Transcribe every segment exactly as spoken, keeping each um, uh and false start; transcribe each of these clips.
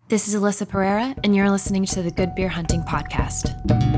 This is Alyssa Pereira, and you're listening to the Good Beer Hunting Podcast.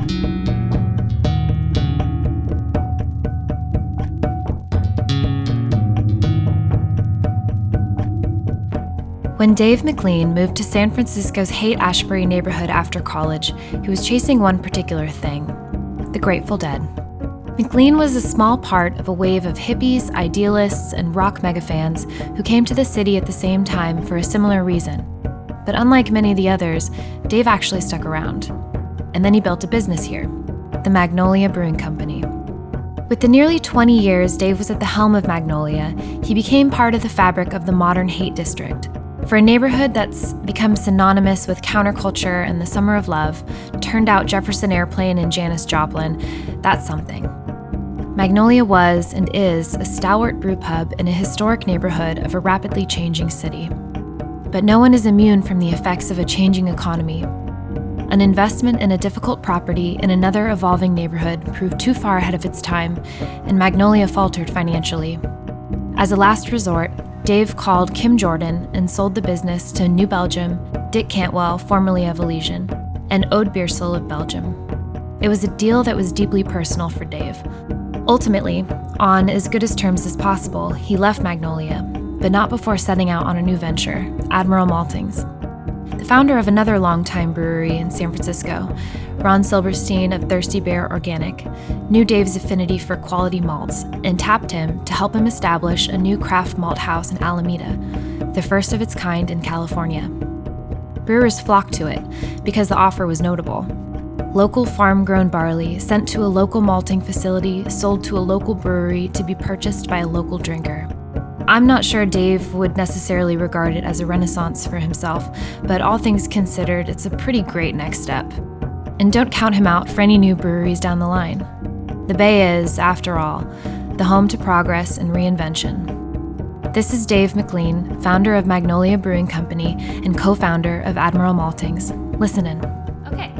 When Dave McLean moved to San Francisco's Haight-Ashbury neighborhood after college, he was chasing one particular thing: the Grateful Dead. McLean was a small part of a wave of hippies, idealists, and rock megafans who came to the city at the same time for a similar reason. But unlike many of the others, Dave actually stuck around. And then he built a business here, the Magnolia Brewing Company. With the nearly twenty years Dave was at the helm of Magnolia, he became part of the fabric of the modern Haight District. For a neighborhood that's become synonymous with counterculture and the summer of love, turned out Jefferson Airplane and Janis Joplin, that's something. Magnolia was and is a stalwart brew pub in a historic neighborhood of a rapidly changing city. But no one is immune from the effects of a changing economy. An investment in a difficult property in another evolving neighborhood proved too far ahead of its time, and Magnolia faltered financially. As a last resort, Dave called Kim Jordan and sold the business to New Belgium, Dick Cantwell, formerly of Elysian, and Ode Beersel of Belgium. It was a deal that was deeply personal for Dave. Ultimately, on as good as terms as possible, he left Magnolia, but not before setting out on a new venture, Admiral Maltings. The founder of another longtime brewery in San Francisco, Ron Silberstein of Thirsty Bear Organic, knew Dave's affinity for quality malts and tapped him to help him establish a new craft malt house in Alameda, the first of its kind in California. Brewers flocked to it because the offer was notable. Local farm-grown barley sent to a local malting facility sold to a local brewery to be purchased by a local drinker. I'm not sure Dave would necessarily regard it as a renaissance for himself, but all things considered, it's a pretty great next step. And don't count him out for any new breweries down the line. The Bay is, after all, the home to progress and reinvention. This is Dave McLean, founder of Magnolia Brewing Company and co-founder of Admiral Maltings. Listen in. Okay.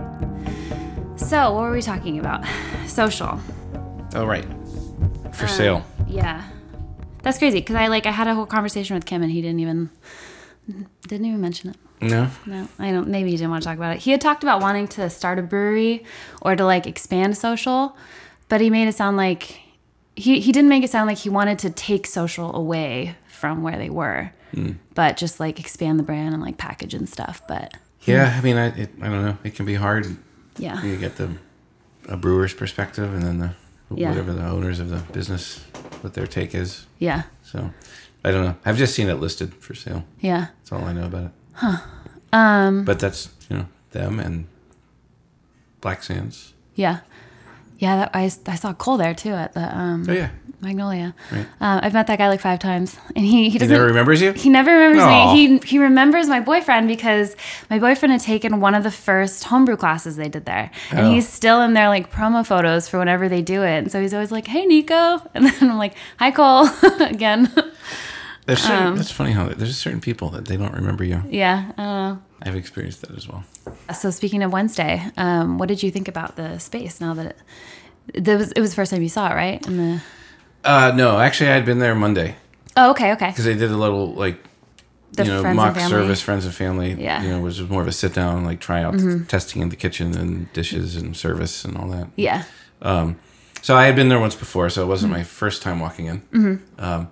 So, what were we talking about? Social. Oh, right. For uh, sale. Yeah. That's crazy, because I like I had a whole conversation with Kim and he didn't even didn't even mention it. No? No, I don't. Maybe he didn't want to talk about it. He had talked about wanting to start a brewery or to like expand social, but he made it sound like he he didn't make it sound like he wanted to take social away from where they were, mm. but just like expand the brand and like package and stuff. But yeah, I mean, I it, I don't know. It can be hard. Yeah, you get the a brewer's perspective and then the yeah. whatever the owners of the business, what their take is. Yeah. So, I don't know. I've just seen it listed for sale. Yeah. That's all I know about it. Huh. Um. But that's, you know, them and Black Sands. Yeah. Yeah, that, I, I saw Cole there, too, at the um, oh, yeah. Magnolia. Right. Uh, I've met that guy like five times. And he, he, doesn't, he never remembers you? He never remembers Aww. me. He he remembers my boyfriend because my boyfriend had taken one of the first homebrew classes they did there. And oh. he's still in their like promo photos for whenever they do it. And so he's always like, hey, Nico. And then I'm like, hi, Cole, again. There's certain, um, that's funny how there's certain people that they don't remember you. Yeah, I don't know. I've experienced that as well. So speaking of Wednesday, um, what did you think about the space now that it, it, was, it was the first time you saw it, right? In the... Uh, no, actually, I'd been there Monday. Oh, okay, okay. Because they did a little, like, the you know, friends mock and family. service, friends and family. Yeah. You know, was more of a sit down, like, try out mm-hmm. testing in the kitchen and dishes and service and all that. Yeah. Um, so I had been there once before, so it wasn't mm-hmm. my first time walking in. Mm-hmm. Um,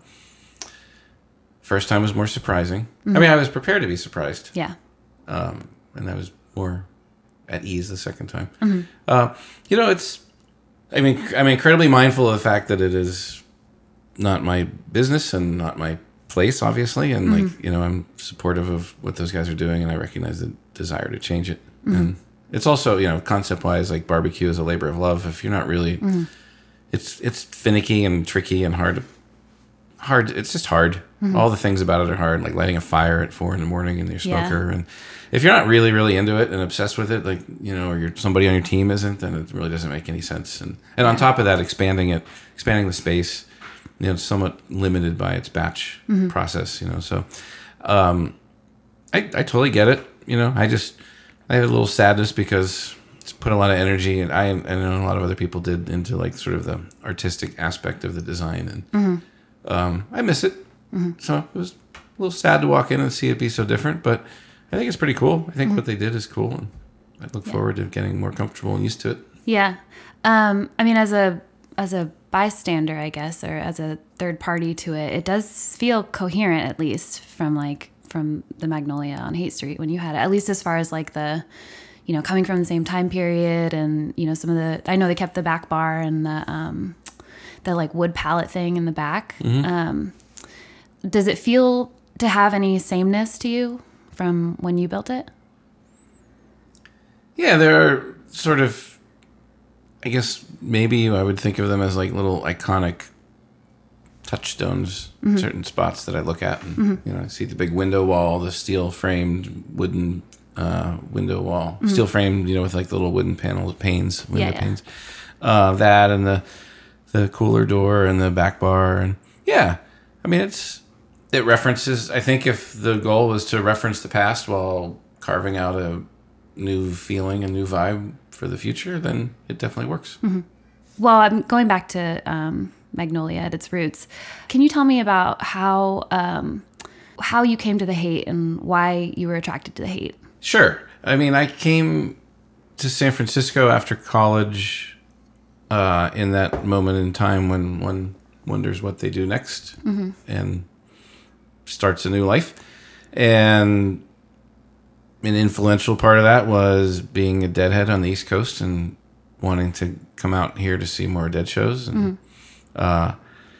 first time was more surprising. Mm-hmm. I mean, I was prepared to be surprised. Yeah. Um, and I was more at ease the second time. Mm-hmm. Uh, you know, it's, I mean, I'm incredibly mindful of the fact that it is not my business and not my place, obviously. And mm-hmm. like, you know, I'm supportive of what those guys are doing and I recognize the desire to change it. Mm-hmm. And it's also, you know, concept wise, like barbecue is a labor of love. If you're not really, mm-hmm. it's, it's finicky and tricky and hard, hard. It's just hard. Mm-hmm. All the things about it are hard, like lighting a fire at four in the morning in your smoker. Yeah. And if you're not really, really into it and obsessed with it, like, you know, or you're somebody on your team isn't, then it really doesn't make any sense. And, and on top of that, expanding it, expanding the space, you know, it's somewhat limited by its batch mm-hmm. process, you know. So um, I, I totally get it. You know, I just, I had a little sadness because it's put a lot of energy, and I, and I know a lot of other people did, into like sort of the artistic aspect of the design. And mm-hmm. um, I miss it. Mm-hmm. So it was a little sad to walk in and see it be so different, but I think it's pretty cool. I think mm-hmm. what they did is cool, and I look yeah. forward to getting more comfortable and used to it. Yeah, um, I mean, as a as a bystander, I guess, or as a third party to it, it does feel coherent, at least from like from the Magnolia on Haight Street when you had it. At least as far as like the, you know, coming from the same time period, and you know, some of the. I know they kept the back bar and the um, the like wood pallet thing in the back. Mm-hmm. Um, does it feel to have any sameness to you from when you built it? Yeah, there are sort of, I guess maybe I would think of them as like little iconic touchstones, mm-hmm. certain spots that I look at. And, mm-hmm. you know, I see the big window wall, the steel framed wooden uh, window wall, mm-hmm. steel framed, you know, with like the little wooden panel panes, window yeah, yeah. panes. Uh, that and the the cooler door and the back bar. And yeah, I mean, it's, it references, I think if the goal was to reference the past while carving out a new feeling, a new vibe for the future, then it definitely works. Mm-hmm. Well, I'm going back to um, Magnolia at its roots. Can you tell me about how um, how you came to the Haight and why you were attracted to the Haight? Sure. I mean, I came to San Francisco after college uh, in that moment in time when one wonders what they do next mm-hmm. and starts a new life. And an influential part of that was being a Deadhead on the East Coast and wanting to come out here to see more Dead shows. And mm-hmm. uh,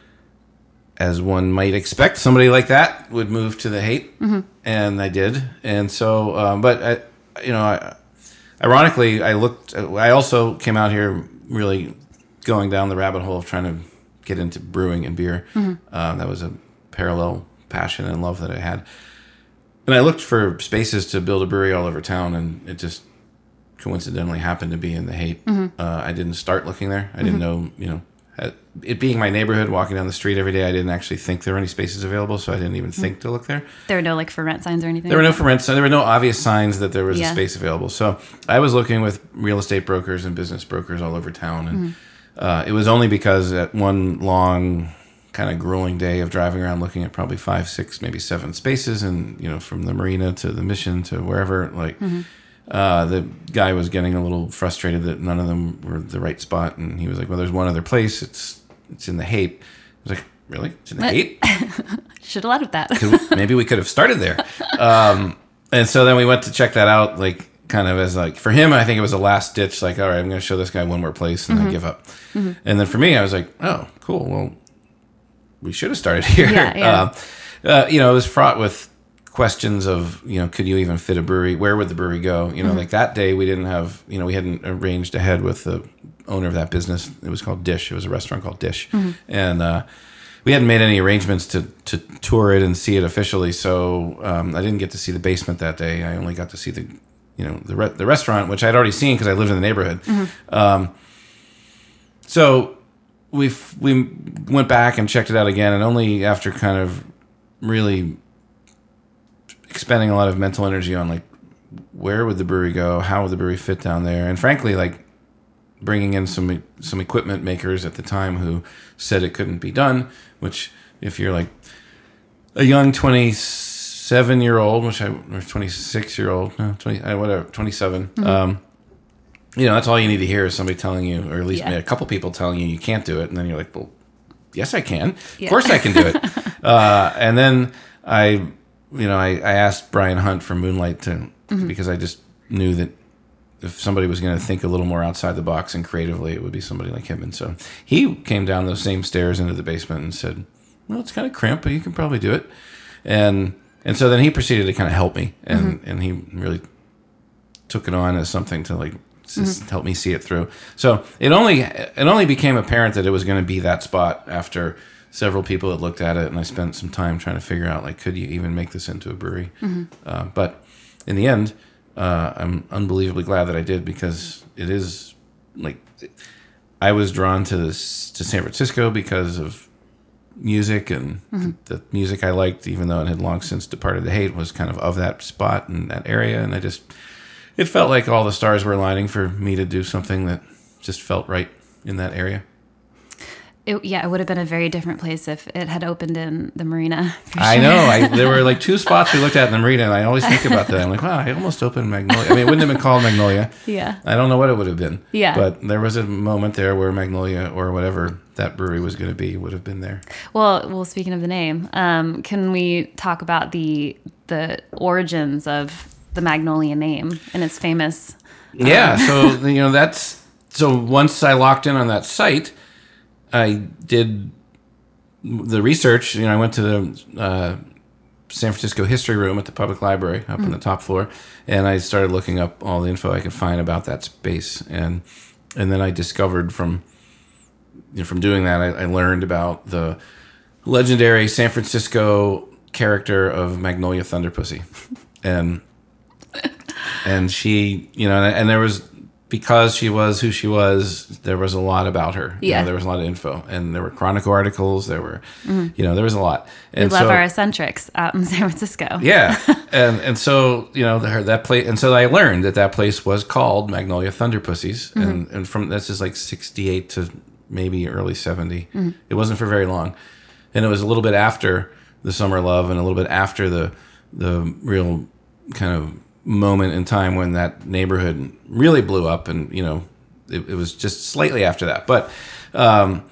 as one might expect, somebody like that would move to the Haight, mm-hmm. and I did. And so, um, but I, you know, I, ironically, I looked. I also came out here really going down the rabbit hole of trying to get into brewing and beer. Mm-hmm. Uh, that was a parallel passion and love that I had. And I looked for spaces to build a brewery all over town, and it just coincidentally happened to be in the Haight. Mm-hmm. Uh, I didn't start looking there. I mm-hmm. didn't know, you know, it being my neighborhood, walking down the street every day, I didn't actually think there were any spaces available, so I didn't even mm-hmm. think to look there. There were no like for rent signs or anything? There were no for rent signs. There were no obvious signs that there was yeah. a space available. So I was looking with real estate brokers and business brokers all over town, and mm-hmm. uh, it was only because at one long kind of grueling day of driving around looking at probably five, six, maybe seven spaces, and you know, from the marina to the Mission to wherever, like mm-hmm. uh, the guy was getting a little frustrated that none of them were the right spot, and he was like, "Well, there's one other place. It's it's in the Haight." I was like, "Really? It's in the Haight?" Should have led with that. we, maybe we could have started there. Um, and so then we went to check that out, like kind of as like for him, I think it was a last ditch. Like, all right, I'm going to show this guy one more place, and mm-hmm. I give up. Mm-hmm. And then for me, I was like, "Oh, cool. Well, we should have started here." Yeah, yeah. Uh, uh, you know, it was fraught with questions of, you know, could you even fit a brewery? Where would the brewery go? You know, mm-hmm. like that day we didn't have, you know, we hadn't arranged ahead with the owner of that business. It was called Dish. It was a restaurant called Dish. Mm-hmm. And uh, we hadn't made any arrangements to, to tour it and see it officially. So um, I didn't get to see the basement that day. I only got to see the, you know, the, re- the restaurant, which I'd already seen because I lived in the neighborhood. Mm-hmm. Um, so we we went back and checked it out again, and only after kind of really expending a lot of mental energy on like where would the brewery go, how would the brewery fit down there, and frankly like bringing in some some equipment makers at the time who said it couldn't be done. Which if you're like a young twenty-seven year old, which I or twenty-six year old, no, twenty whatever twenty-seven. Mm-hmm. Um, You know, that's all you need to hear is somebody telling you, or at least yeah. a couple people telling you you can't do it. And then you're like, well, yes, I can. Yeah. Of course I can do it. uh, and then I, you know, I, I asked Brian Hunt from Moonlight to, mm-hmm. because I just knew that if somebody was going to think a little more outside the box and creatively, it would be somebody like him. And so he came down those same stairs into the basement and said, well, it's kind of cramped, but you can probably do it. And and so then he proceeded to kind of help me. And, mm-hmm. and he really took it on as something to like, just mm-hmm. help me see it through. So it only it only became apparent that it was going to be that spot after several people had looked at it, and I spent some time trying to figure out like, could you even make this into a brewery? Mm-hmm. Uh, but in the end, uh, I'm unbelievably glad that I did, because it is like I was drawn to this to San Francisco because of music, and mm-hmm. the, the music I liked, even though it had long since departed the Haight, was kind of of that spot and that area, and I just. It felt like all the stars were aligning for me to do something that just felt right in that area. it, yeah, it would have been a very different place if it had opened in the marina. For sure. I know. I, there were like two spots we looked at in the marina, and I always think about that. I'm like, wow, I almost opened Magnolia. I mean, it wouldn't have been called Magnolia. Yeah. I don't know what it would have been. Yeah. But there was a moment there where Magnolia or whatever that brewery was going to be would have been there. Well, well. Speaking of the name, um, can we talk about the the origins of the Magnolia name and its famous? Um, yeah. So you know that's so once I locked in on that site, I did the research. You know, I went to the uh, San Francisco History Room at the public library up mm. in the top floor, and I started looking up all the info I could find about that space, and and then I discovered from you know, from doing that, I, I learned about the legendary San Francisco character of Magnolia Thunderpussy, and and she, you know, and, and there was because she was who she was, there was a lot about her. Yeah, you know, there was a lot of info, and there were Chronicle articles. There were, mm-hmm. you know, there was a lot. And we love so, our eccentrics out in San Francisco. Yeah, and and so you know the, that place, and so I learned that that place was called Magnolia Thunderpussies, mm-hmm. and and from this is like sixty-eight to maybe early seventy. Mm-hmm. It wasn't for very long, and it was a little bit after the Summer Love, and a little bit after the the real kind of moment in time when that neighborhood really blew up, and you know it, it was just slightly after that. But um,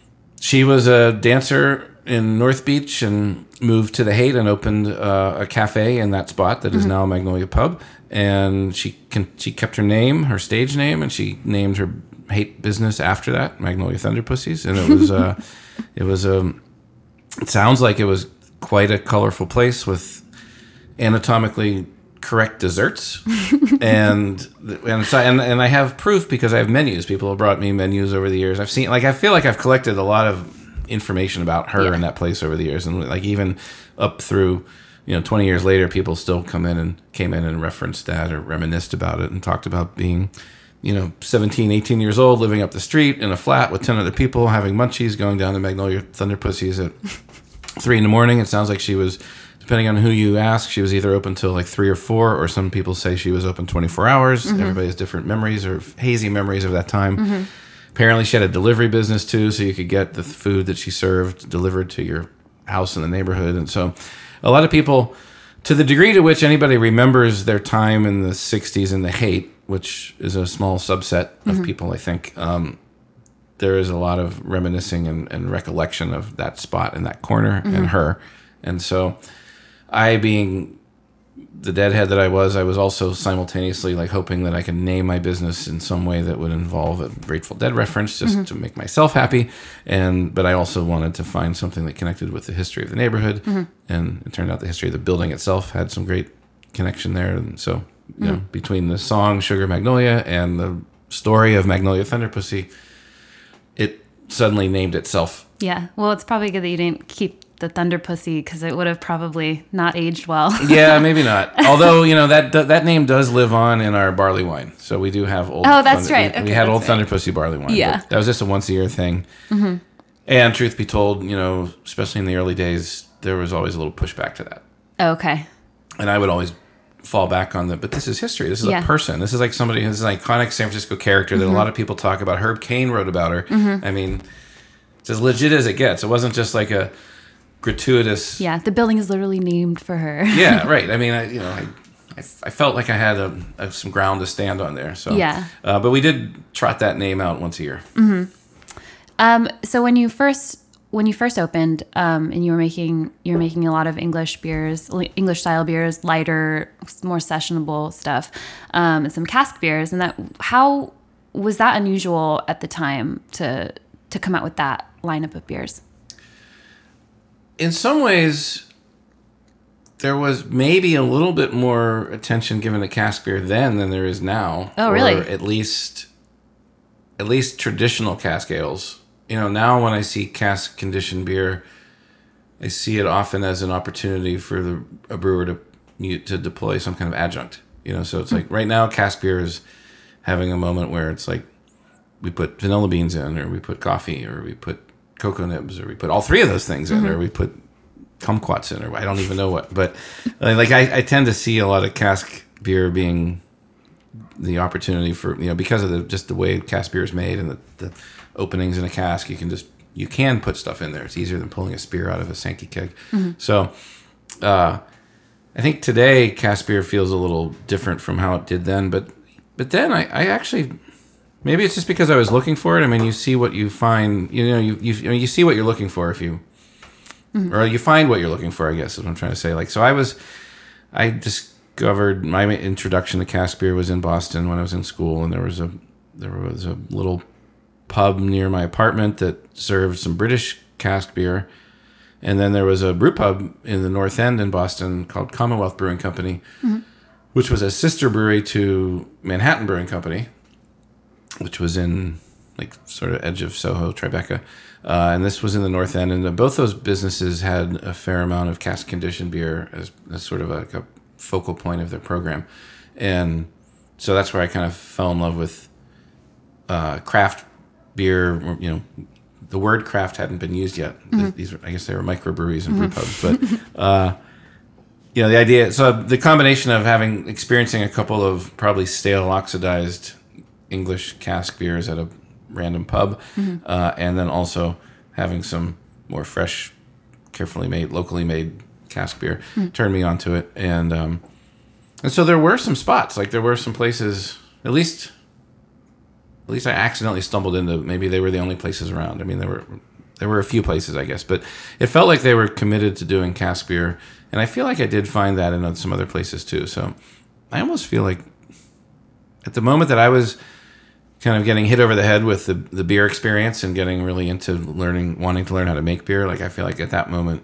she was a dancer in North Beach and moved to the Haight and opened uh, a cafe in that spot that mm-hmm. is now Magnolia Pub. And she can, she kept her name, her stage name, and she named her Haight business after that, Magnolia Thunderpussies. And it was uh, it was um, it sounds like it was quite a colorful place with anatomically correct desserts, and and, so, and and I have proof because I have menus. People have brought me menus over the years. I've seen like I feel like I've collected a lot of information about her yeah. and that place over the years, and like even up through you know twenty years later, people still come in and came in and referenced that or reminisced about it and talked about being you know seventeen, eighteen years old, living up the street in a flat with ten other people, having munchies, going down to Magnolia Thunderpussies at three in the morning. It sounds like she was, depending on who you ask, she was either open till like three or four, or some people say she was open twenty-four hours. Mm-hmm. Everybody has different memories or hazy memories of that time. Mm-hmm. Apparently she had a delivery business too, so you could get the food that she served delivered to your house in the neighborhood. And so a lot of people, to the degree to which anybody remembers their time in the sixties in the Haight, which is a small subset of mm-hmm. people, I think, um, there is a lot of reminiscing and, and recollection of that spot in that corner mm-hmm. and her. And so I, being the deadhead that I was, I was also simultaneously like hoping that I could name my business in some way that would involve a Grateful Dead reference, just mm-hmm. to make myself happy. And but I also wanted to find something that connected with the history of the neighborhood. Mm-hmm. And it turned out the history of the building itself had some great connection there. And so, you mm-hmm. know, between the song Sugar Magnolia and the story of Magnolia Thunderpussy, it suddenly named itself. Yeah. Well, it's probably good that you didn't keep the Thunderpussy, because it would have probably not aged well. Yeah, maybe not. Although, you know, that that name does live on in our barley wine. So we do have old... Oh, that's Thunder, right. We, okay, we had old right. Thunderpussy barley wine. Yeah. That was just a once-a-year thing. Mm-hmm. And truth be told, you know, especially in the early days, there was always a little pushback to that. Oh, okay. And I would always fall back on the, but this is history. This is yeah. a person. This is like somebody who's an iconic San Francisco character that mm-hmm. a lot of people talk about. Herb Caen wrote about her. Mm-hmm. I mean, it's as legit as it gets. It wasn't just like a gratuitous... Yeah, the building is literally named for her. Yeah, right. I mean, I, you know, I, I, I felt like I had a, a, some ground to stand on there. So yeah. Uh, but we did trot that name out once a year. Mm-hmm. Um, so when you first when you first opened, um, and you were making you were making a lot of English beers, English style beers, lighter, more sessionable stuff, um, and some cask beers, and that how was that unusual at the time to to come out with that lineup of beers? In some ways, there was maybe a little bit more attention given to cask beer then than there is now. Oh, really? Or at least, at least traditional cask ales. You know, now when I see cask conditioned beer, I see it often as an opportunity for the a brewer to to deploy some kind of adjunct. You know, so it's like right now cask beer is having a moment where it's like we put vanilla beans in, or we put coffee, or we put cocoa nibs, or we put all three of those things in, mm-hmm. or we put kumquats in, or I don't even know what. But like I, I tend to see a lot of cask beer being the opportunity for, you know, because of the just the way cask beer is made and the, the openings in a cask, you can just you can put stuff in there. It's easier than pulling a spear out of a Sankey keg. Mm-hmm. So, uh, I think today cask beer feels a little different from how it did then. But but then I, I actually, maybe it's just because I was looking for it. I mean, you see what you find. You know, you you I mean, you see what you're looking for if you, mm-hmm. or you find what you're looking for. I guess is what I'm trying to say. Like, so I was, I discovered my introduction to cask beer was in Boston when I was in school, and there was a there was a little pub near my apartment that served some British cask beer. And then there was a brew pub in the North End in Boston called Commonwealth Brewing Company, mm-hmm. which was a sister brewery to Manhattan Brewing Company, which was in like sort of edge of Soho, Tribeca. Uh, and this was in the North End. And both those businesses had a fair amount of cask conditioned beer as, as sort of a, like a focal point of their program. And so that's where I kind of fell in love with uh, craft beer, you know. The word craft hadn't been used yet. Mm-hmm. These, I guess they were microbreweries and brew pubs, but uh, you know the idea. So the combination of having experiencing a couple of probably stale, oxidized English cask beers at a random pub, mm-hmm. uh, and then also having some more fresh, carefully made, locally made cask beer mm-hmm. turned me onto it. And um, and so there were some spots, like there were some places, at least. At least I accidentally stumbled into, maybe they were the only places around. I mean, there were there were a few places, I guess, but it felt like they were committed to doing cask beer, and I feel like I did find that in some other places too. So I almost feel like at the moment that I was kind of getting hit over the head with the, the beer experience and getting really into learning, wanting to learn how to make beer, like I feel like at that moment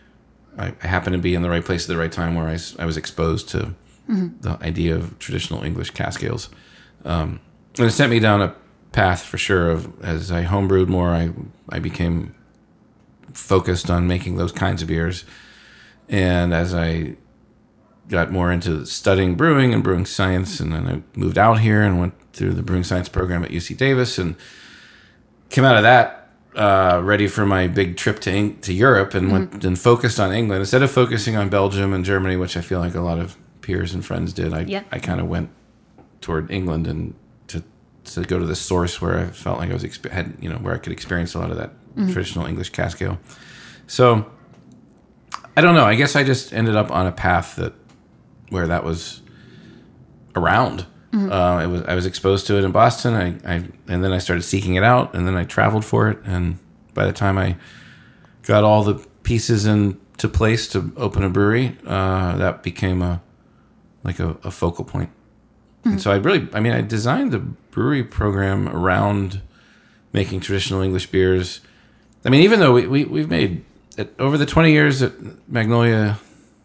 I, I happened to be in the right place at the right time where I, I was exposed to mm-hmm. the idea of traditional English cask ales. Um, And it sent me down a path for sure of as I homebrewed more, I I became focused on making those kinds of beers. And as I got more into studying brewing and brewing science, and then I moved out here and went through the brewing science program at U C Davis and came out of that uh, ready for my big trip to Eng- to Europe and mm-hmm. went and focused on England. Instead of focusing on Belgium and Germany, which I feel like a lot of peers and friends did, I yeah. I kind of went toward England and to go to the source where I felt like I was exp- had you know where I could experience a lot of that mm-hmm. traditional English cask ale. So I don't know. I guess I just ended up on a path that where that was around. Mm-hmm. Uh, it was I was exposed to it in Boston. I, I and then I started seeking it out, and then I traveled for it. And by the time I got all the pieces into place to open a brewery, uh, that became a like a, a focal point. Mm-hmm. And so I really, I mean, I designed the brewery program around making traditional English beers. I mean, even though we, we, we've made, it, over the twenty years at Magnolia,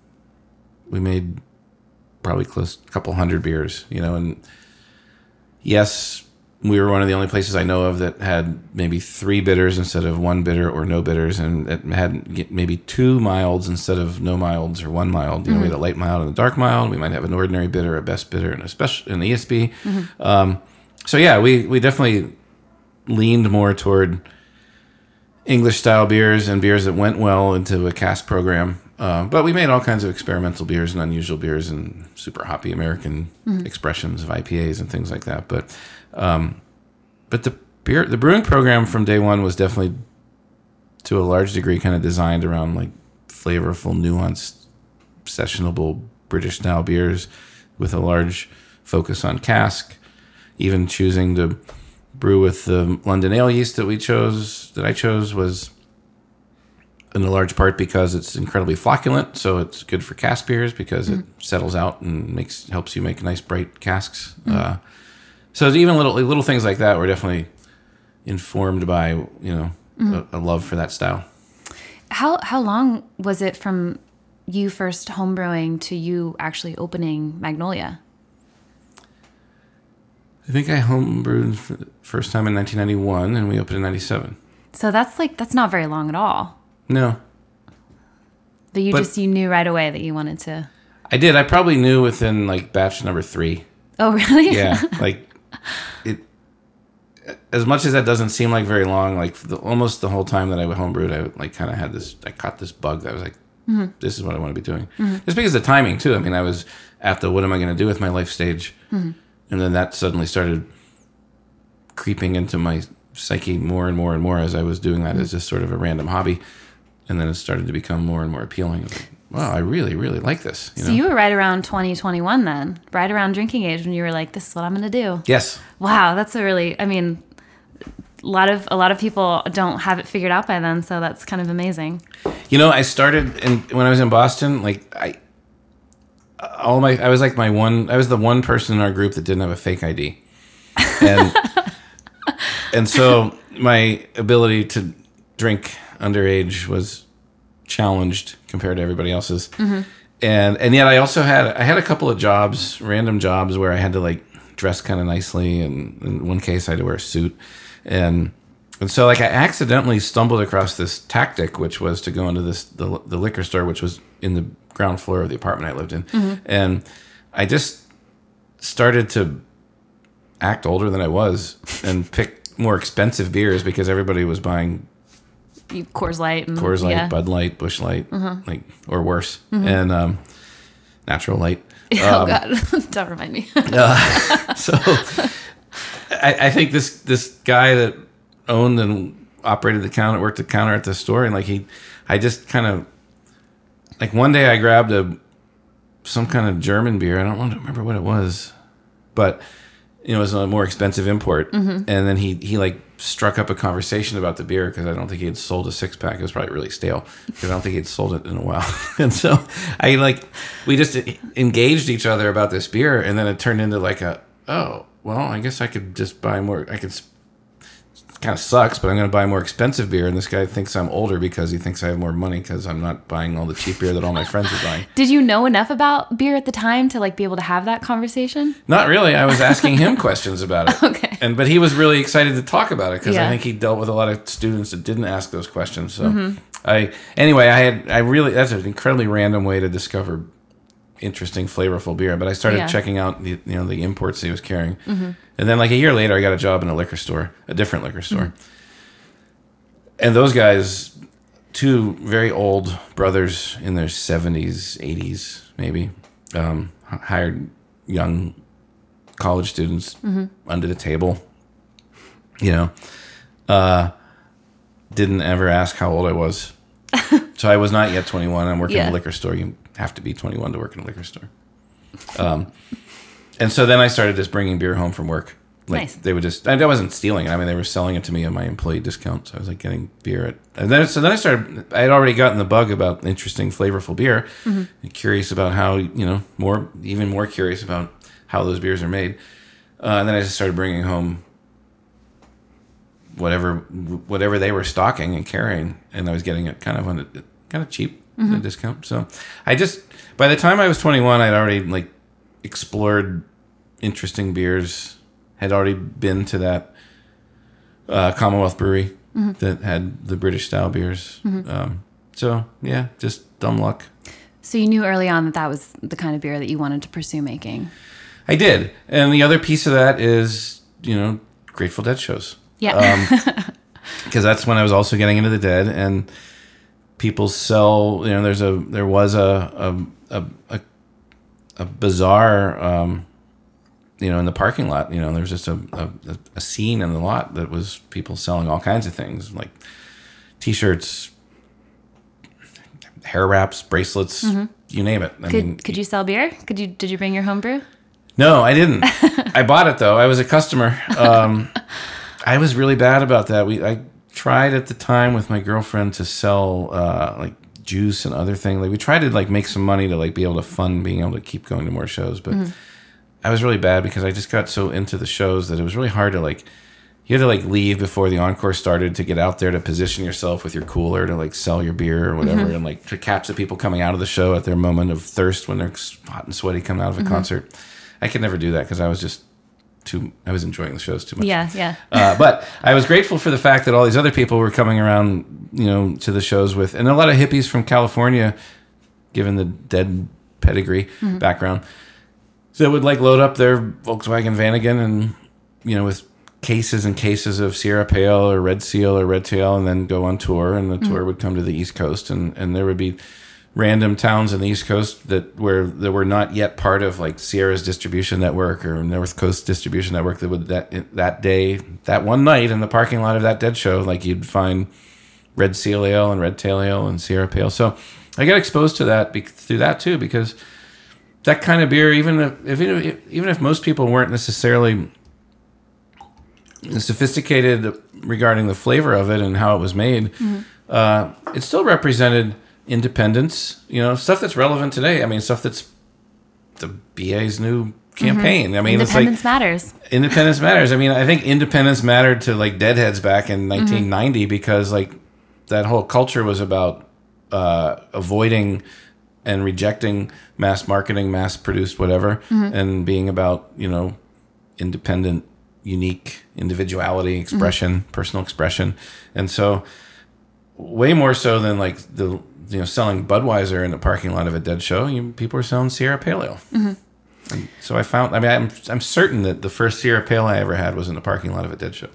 we made probably close a couple hundred beers, you know, and yes, we were one of the only places I know of that had maybe three bitters instead of one bitter or no bitters, and it had maybe two milds instead of no milds or one mild. You know, mm-hmm. we had a light mild and a dark mild. We might have an ordinary bitter, a best bitter, and a special an E S B. Mm-hmm. Um, so yeah, we we definitely leaned more toward English style beers and beers that went well into a cask program. Uh, but we made all kinds of experimental beers and unusual beers and super hoppy American mm-hmm. expressions of I P As and things like that. But Um, but the beer, the brewing program from day one was definitely, to a large degree, kind of designed around like flavorful, nuanced, sessionable British style beers with a large focus on cask. Even choosing to brew with the London ale yeast that we chose, that I chose, was in a large part because it's incredibly flocculent, so it's good for cask beers because mm-hmm. it settles out and makes helps you make nice bright casks. Mm-hmm. Uh, So even little little things like that were definitely informed by, you know, mm-hmm. a, a love for that style. How how long was it from you first homebrewing to you actually opening Magnolia? I think I homebrewed for the first time in nineteen ninety-one, and we opened in ninety-seven. So that's like that's not very long at all. No. But you but just you knew right away that you wanted to. I did. I probably knew within like batch number three. Oh really? Yeah, like. It, as much as that doesn't seem like very long, like the, almost the whole time that I homebrewed, I like kind of had this. I caught this bug that I was like, mm-hmm. "This is what I want to be doing." Mm-hmm. Just because of the timing too. I mean, I was at the "What am I going to do with my life" stage, mm-hmm. and then that suddenly started creeping into my psyche more and more and more as I was doing that mm-hmm. as just sort of a random hobby. And then it started to become more and more appealing. I was like, wow, I really, really like this. You so know? You were right around twenty, twenty-one then, right around drinking age when you were like, this is what I'm going to do. Yes. Wow, that's a really, I mean, a lot of a lot of people don't have it figured out by then, so that's kind of amazing. You know, I started in, when I was in Boston, like I, all my, I was like my one, I was the one person in our group that didn't have a fake I D. And, and so my ability to drink underage was challenged compared to everybody else's. Mm-hmm. And and yet I also had I had a couple of jobs, random jobs where I had to like dress kind of nicely, and in one case I had to wear a suit. And and so like I accidentally stumbled across this tactic, which was to go into this the, the liquor store, which was in the ground floor of the apartment I lived in. Mm-hmm. And I just started to act older than I was and pick more expensive beers because everybody was buying Coors Light, and, Coors Light, yeah. Bud Light, Busch Light, uh-huh. like or worse, mm-hmm. and um, Natural Light. Oh um, God, don't remind me. uh, so, I, I think this this guy that owned and operated the counter, worked the counter at the store, and like he, I just kind of like one day I grabbed a some kind of German beer. I don't want to remember what it was, but you know, it was a more expensive import, mm-hmm. and then he he like. struck up a conversation about the beer because I don't think he had sold a six pack. It was probably really stale because I don't think he had sold it in a while. And so I like, we just engaged each other about this beer, and then it turned into like a, oh, well, I guess I could just buy more. I could, it kind of sucks, but I'm going to buy more expensive beer. And this guy thinks I'm older because he thinks I have more money because I'm not buying all the cheap beer that all my friends are buying. Did you know enough about beer at the time to like be able to have that conversation? Not really. I was asking him questions about it. Okay. And but he was really excited to talk about it because yeah. I think he dealt with a lot of students that didn't ask those questions. So mm-hmm. I anyway, I had I really that's an incredibly random way to discover interesting, flavorful beer. But I started yeah. checking out the you know the imports he was carrying, mm-hmm. and then like a year later, I got a job in a liquor store, a different liquor store, mm-hmm. and those guys, two very old brothers in their seventies, eighties, maybe, um, hired young college students mm-hmm. under the table, you know, uh, didn't ever ask how old I was. So I was not yet twenty-one. I'm working yeah. in a liquor store. You have to be twenty-one to work in a liquor store. Um, and so then I started just bringing beer home from work. Like nice. They would just, I wasn't stealing it. I mean, they were selling it to me at my employee discount. So I was like getting beer at, and then, so then I started, I had already gotten the bug about interesting, flavorful beer, mm-hmm. and curious about how, you know, more, even more curious about how those beers are made. Uh, and then I just started bringing home whatever whatever they were stocking and carrying, and I was getting it kind of on a kind of cheap mm-hmm. at a discount. So I just, by the time I was twenty-one, I'd already like explored interesting beers, had already been to that uh, Commonwealth Brewery mm-hmm. that had the British style beers. Mm-hmm. Um, so yeah, just dumb luck. So you knew early on that that was the kind of beer that you wanted to pursue making. I did. And the other piece of that is, you know, Grateful Dead shows. Yeah. Because um, that's when I was also getting into the Dead, and people sell, you know, there's a, there was a, a, a, a, a bazaar, um, you know, in the parking lot, you know, there's just a, a, a scene in the lot that was people selling all kinds of things like t-shirts, hair wraps, bracelets, mm-hmm. you name it. I could mean, could you sell beer? Could you, did you bring your home brew? No, I didn't. I bought it though. I was a customer. Um, I was really bad about that. We I tried at the time with my girlfriend to sell uh, like juice and other things. Like we tried to like make some money to like be able to fund being able to keep going to more shows. But mm-hmm. I was really bad because I just got so into the shows that it was really hard to like. You had to like leave before the encore started to get out there to position yourself with your cooler to like sell your beer or whatever, mm-hmm. and like to catch the people coming out of the show at their moment of thirst when they're hot and sweaty coming out of a mm-hmm. concert. I could never do that because I was just too, I was enjoying the shows too much. Yeah, yeah. uh, but I was grateful for the fact that all these other people were coming around, you know, to the shows with, and a lot of hippies from California, given the Dead pedigree mm-hmm. background, that would like load up their Volkswagen Vanagon and, you know, with cases and cases of Sierra Pale or Red Seal or Red Tail, and then go on tour, and the mm-hmm. tour would come to the East Coast, and, and there would be random towns on the East Coast that were that were not yet part of like Sierra's distribution network or North Coast distribution network, that would that that day, that one night in the parking lot of that Dead show, like you'd find Red Seal Ale and Red Tail Ale and Sierra Pale. So I got exposed to that be- through that too, because that kind of beer, even if, if even if most people weren't necessarily sophisticated regarding the flavor of it and how it was made, mm-hmm. uh, it still represented independence, you know, stuff that's relevant today. I mean, stuff that's the B A's new campaign. Mm-hmm. I mean, independence it's like matters. Independence matters. I mean, I think independence mattered to like Deadheads back in nineteen ninety mm-hmm. because like that whole culture was about uh, avoiding and rejecting mass marketing, mass produced whatever, mm-hmm. and being about, you know, independent, unique individuality, expression, mm-hmm. personal expression. And so way more so than like the, you know, selling Budweiser in the parking lot of a Dead show, you, people are selling Sierra Pale Ale. Mm-hmm. And so I found, I mean, I'm I'm certain that the first Sierra Pale I ever had was in the parking lot of a Dead show.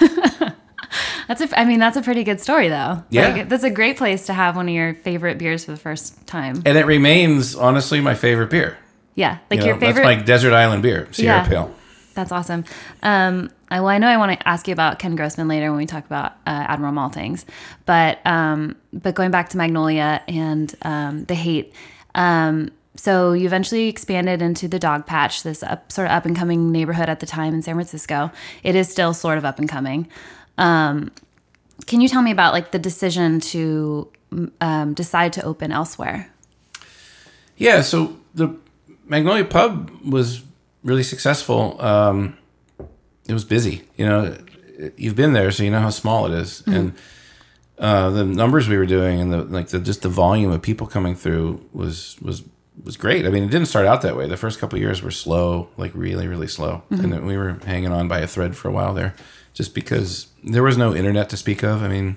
That's a, I mean, that's a pretty good story, though. Yeah. Like, that's a great place to have one of your favorite beers for the first time. And it remains, honestly, my favorite beer. Yeah. Like you know, your favorite. That's my desert island beer, Sierra yeah. Pale. That's awesome. Um, I, well, I know I want to ask you about Ken Grossman later when we talk about uh, Admiral Maltings, but um, but going back to Magnolia and um, the Hate, um, so you eventually expanded into the Dog Patch, this up, sort of up and coming neighborhood at the time in San Francisco. It is still sort of up and coming. Um, can you tell me about like the decision to um, decide to open elsewhere? Yeah, so the Magnolia Pub was really successful. Um, it was busy. You know, you've been there, so you know how small it is. Mm-hmm. And uh, the numbers we were doing and the like, the just the volume of people coming through was was was great. I mean, it didn't start out that way. The first couple of years were slow, like really, really slow, mm-hmm. and then we were hanging on by a thread for a while there, just because there was no internet to speak of. I mean,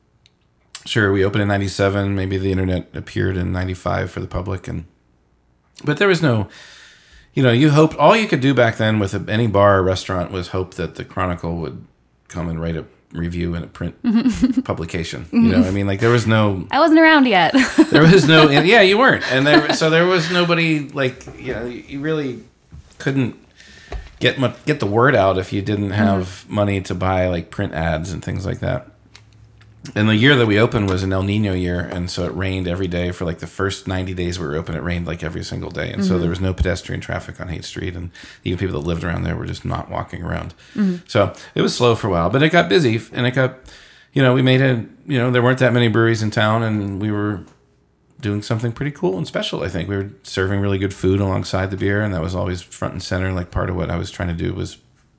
sure, we opened in ninety-seven. Maybe the internet appeared in ninety-five for the public, and but there was no. You know, you hoped, all you could do back then with a, any bar or restaurant was hope that the Chronicle would come and write a review in a print publication. You know, I mean, like there was no... I wasn't around yet. There was no... Yeah, you weren't. And there, so there was nobody, like, you know, you really couldn't get much, get the word out if you didn't have mm-hmm. money to buy, like, print ads and things like that. And the year that we opened was an El Nino year, and so it rained every day for like the first ninety days we were open. It rained like every single day, and mm-hmm. so there was no pedestrian traffic on Haight Street, and even people that lived around there were just not walking around. Mm-hmm. So it was slow for a while, but it got busy, and it got, you know, we made it. You know, there weren't that many breweries in town, and we were doing something pretty cool and special. I think we were serving really good food alongside the beer, and that was always front and center. Like part of what I was trying to do was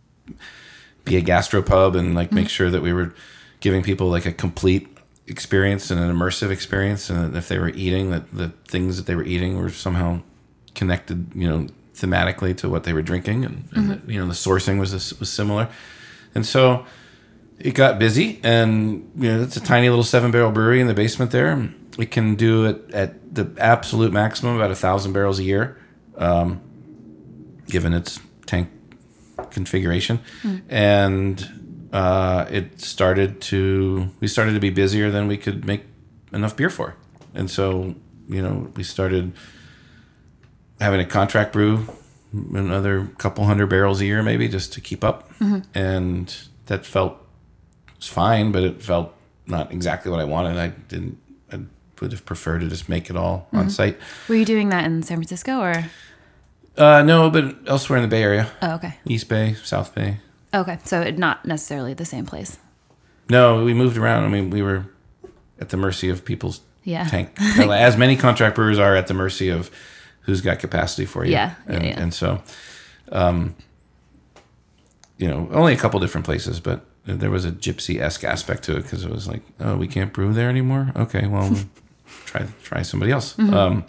be a gastropub and like mm-hmm. make sure that we were giving people like a complete experience and an immersive experience, and that if they were eating, that the things that they were eating were somehow connected, you know, thematically to what they were drinking, and, and mm-hmm. the, you know, the sourcing was was similar, and so it got busy. And you know, it's a tiny little seven barrel brewery in the basement there. It can do it at the absolute maximum about a thousand barrels a year, um, given its tank configuration, mm-hmm. and. Uh, it started to, we started to be busier than we could make enough beer for. And so, you know, we started having a contract brew, another couple hundred barrels a year maybe, just to keep up. Mm-hmm. And that felt, it was fine, but it felt not exactly what I wanted. I didn't, I would have preferred to just make it all mm-hmm. on site. Were you doing that in San Francisco or? Uh, no, but elsewhere in the Bay Area. Oh, okay. East Bay, South Bay. Okay, so not necessarily the same place. No, we moved around. I mean, we were at the mercy of people's yeah. tank. As many contract brewers are at the mercy of who's got capacity for you. Yeah, and, yeah, yeah. and so, um, you know, only a couple different places, but there was a gypsy-esque aspect to it because it was like, oh, we can't brew there anymore? Okay, well, try try somebody else. Mm-hmm. Um,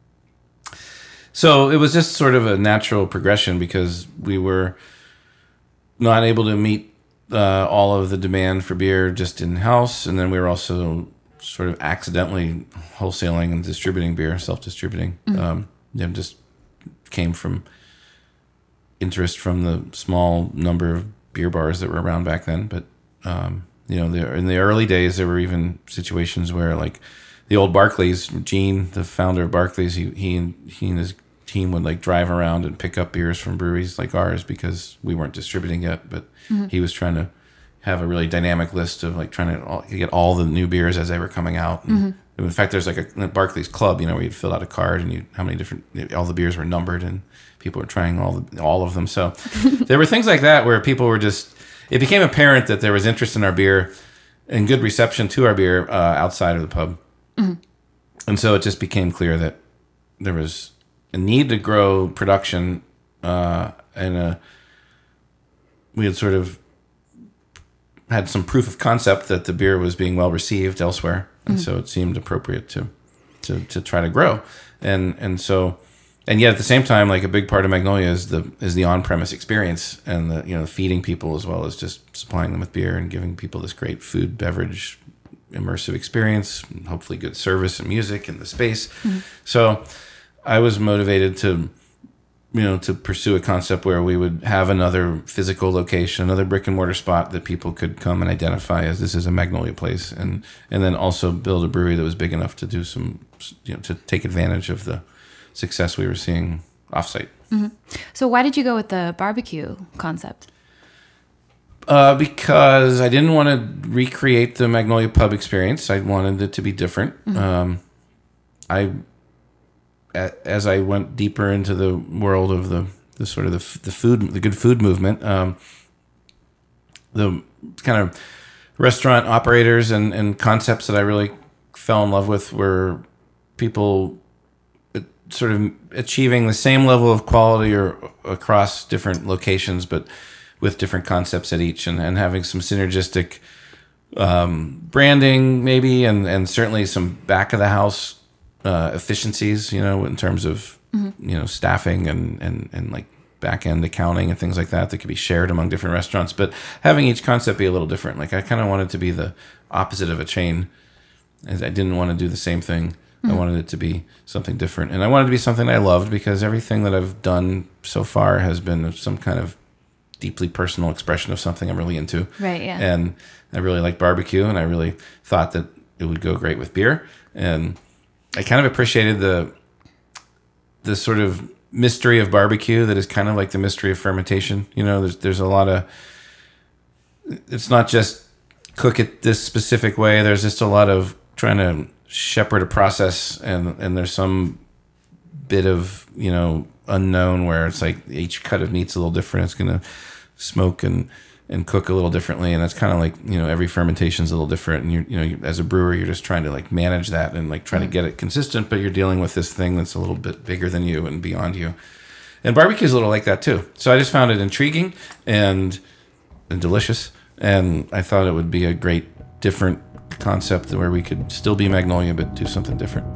so it was just sort of a natural progression because we were not able to meet uh, all of the demand for beer just in-house, and then we were also sort of accidentally wholesaling and distributing beer, self-distributing. Mm-hmm. Um, you know, just came from interest from the small number of beer bars that were around back then. But, um, you know, there, in the early days, there were even situations where, like, the old Barclays, Gene, the founder of Barclays, he he and he and his team would like drive around and pick up beers from breweries like ours because we weren't distributing yet, but mm-hmm. he was trying to have a really dynamic list of like trying to all, get all the new beers as they were coming out. And mm-hmm. in fact, there's like a, a Barclays Club, you know, where you'd fill out a card and you how many different all the beers were numbered and people were trying all the, all of them. So there were things like that where people were just. It became apparent that there was interest in our beer and good reception to our beer uh, outside of the pub. Mm-hmm. And so it just became clear that there was a need to grow production uh, and uh, we had sort of had some proof of concept that the beer was being well received elsewhere. And mm-hmm. so it seemed appropriate to, to, to try to grow. And, and so... And yet, at the same time, like a big part of Magnolia is the is the on-premise experience and the you know feeding people as well as just supplying them with beer and giving people this great food, beverage, immersive experience, and hopefully good service and music in the space. Mm-hmm. So, I was motivated to, you know, to pursue a concept where we would have another physical location, another brick and mortar spot that people could come and identify as this is a Magnolia place, and and then also build a brewery that was big enough to do some, you know, to take advantage of the success we were seeing offsite. Mm-hmm. So why did you go with the barbecue concept? Uh, because I didn't want to recreate the Magnolia pub experience. I wanted it to be different. Mm-hmm. Um, I, as I went deeper into the world of the, the sort of the, the food, the good food movement, um, the kind of restaurant operators and, and concepts that I really fell in love with were people sort of achieving the same level of quality or across different locations, but with different concepts at each, and, and having some synergistic um, branding maybe, and, and certainly some back of the house uh, efficiencies, you know, in terms of, mm-hmm. you know, staffing and, and, and like back end accounting and things like that that could be shared among different restaurants, but having each concept be a little different. Like I kind of wanted to be the opposite of a chain, as I didn't want to do the same thing. I wanted it to be something different. And I wanted it to be something I loved because everything that I've done so far has been some kind of deeply personal expression of something I'm really into. Right, yeah. And I really like barbecue, and I really thought that it would go great with beer. And I kind of appreciated the the sort of mystery of barbecue that is kind of like the mystery of fermentation. You know, there's there's a lot of... It's not just cook it this specific way. There's just a lot of trying to shepherd a process, and and there's some bit of, you know, unknown where it's like each cut of meat's a little different. It's gonna smoke and and cook a little differently, and it's kind of like, you know, every fermentation's a little different, and you you know you, as a brewer you're just trying to like manage that and like trying mm-hmm. to get it consistent, but you're dealing with this thing that's a little bit bigger than you and beyond you. And barbecue's a little like that too. So I just found it intriguing and and delicious, and I thought it would be a great different concept where we could still be Magnolia but do something different.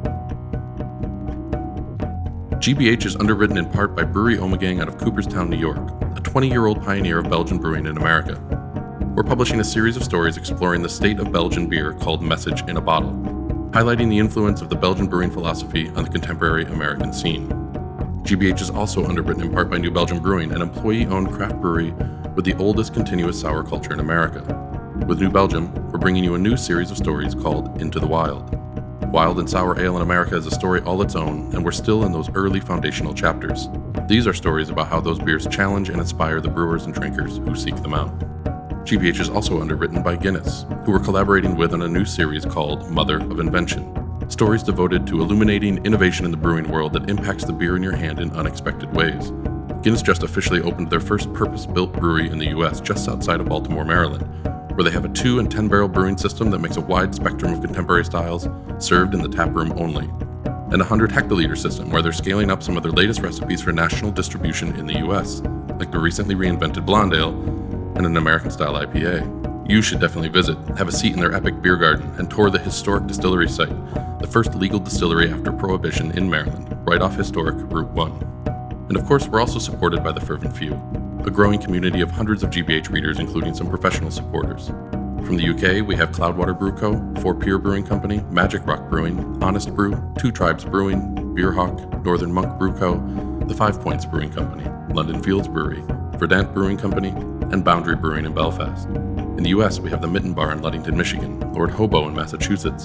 G B H is underwritten in part by Brewery Ommegang out of Cooperstown, New York, a twenty-year-old pioneer of Belgian brewing in America. We're publishing a series of stories exploring the state of Belgian beer called Message in a Bottle, highlighting the influence of the Belgian brewing philosophy on the contemporary American scene. G B H is also underwritten in part by New Belgium Brewing, an employee-owned craft brewery with the oldest continuous sour culture in America. With New Belgium, we're bringing you a new series of stories called Into the Wild. Wild and Sour Ale in America is a story all its own, and we're still in those early foundational chapters. These are stories about how those beers challenge and inspire the brewers and drinkers who seek them out. G B H is also underwritten by Guinness, who we're collaborating with on a new series called Mother of Invention. Stories devoted to illuminating innovation in the brewing world that impacts the beer in your hand in unexpected ways. Guinness just officially opened their first purpose-built brewery in the U S just outside of Baltimore, Maryland, where they have a two and ten barrel brewing system that makes a wide spectrum of contemporary styles served in the tap room only, and a one hundred hectoliter system where they're scaling up some of their latest recipes for national distribution in the U S, like the recently reinvented Blonde Ale and an American-style I P A. You should definitely visit, have a seat in their epic beer garden, and tour the historic distillery site, the first legal distillery after Prohibition in Maryland, right off historic Route one. And of course, we're also supported by the Fervent Few, a growing community of hundreds of G B H readers, including some professional supporters. From the U K, we have Cloudwater Brew Co., Four Pier Brewing Company, Magic Rock Brewing, Honest Brew, Two Tribes Brewing, Beerhawk, Northern Monk Brew Co., The Five Points Brewing Company, London Fields Brewery, Verdant Brewing Company, and Boundary Brewing in Belfast. In the U S, we have the Mitten Bar in Ludington, Michigan, Lord Hobo in Massachusetts,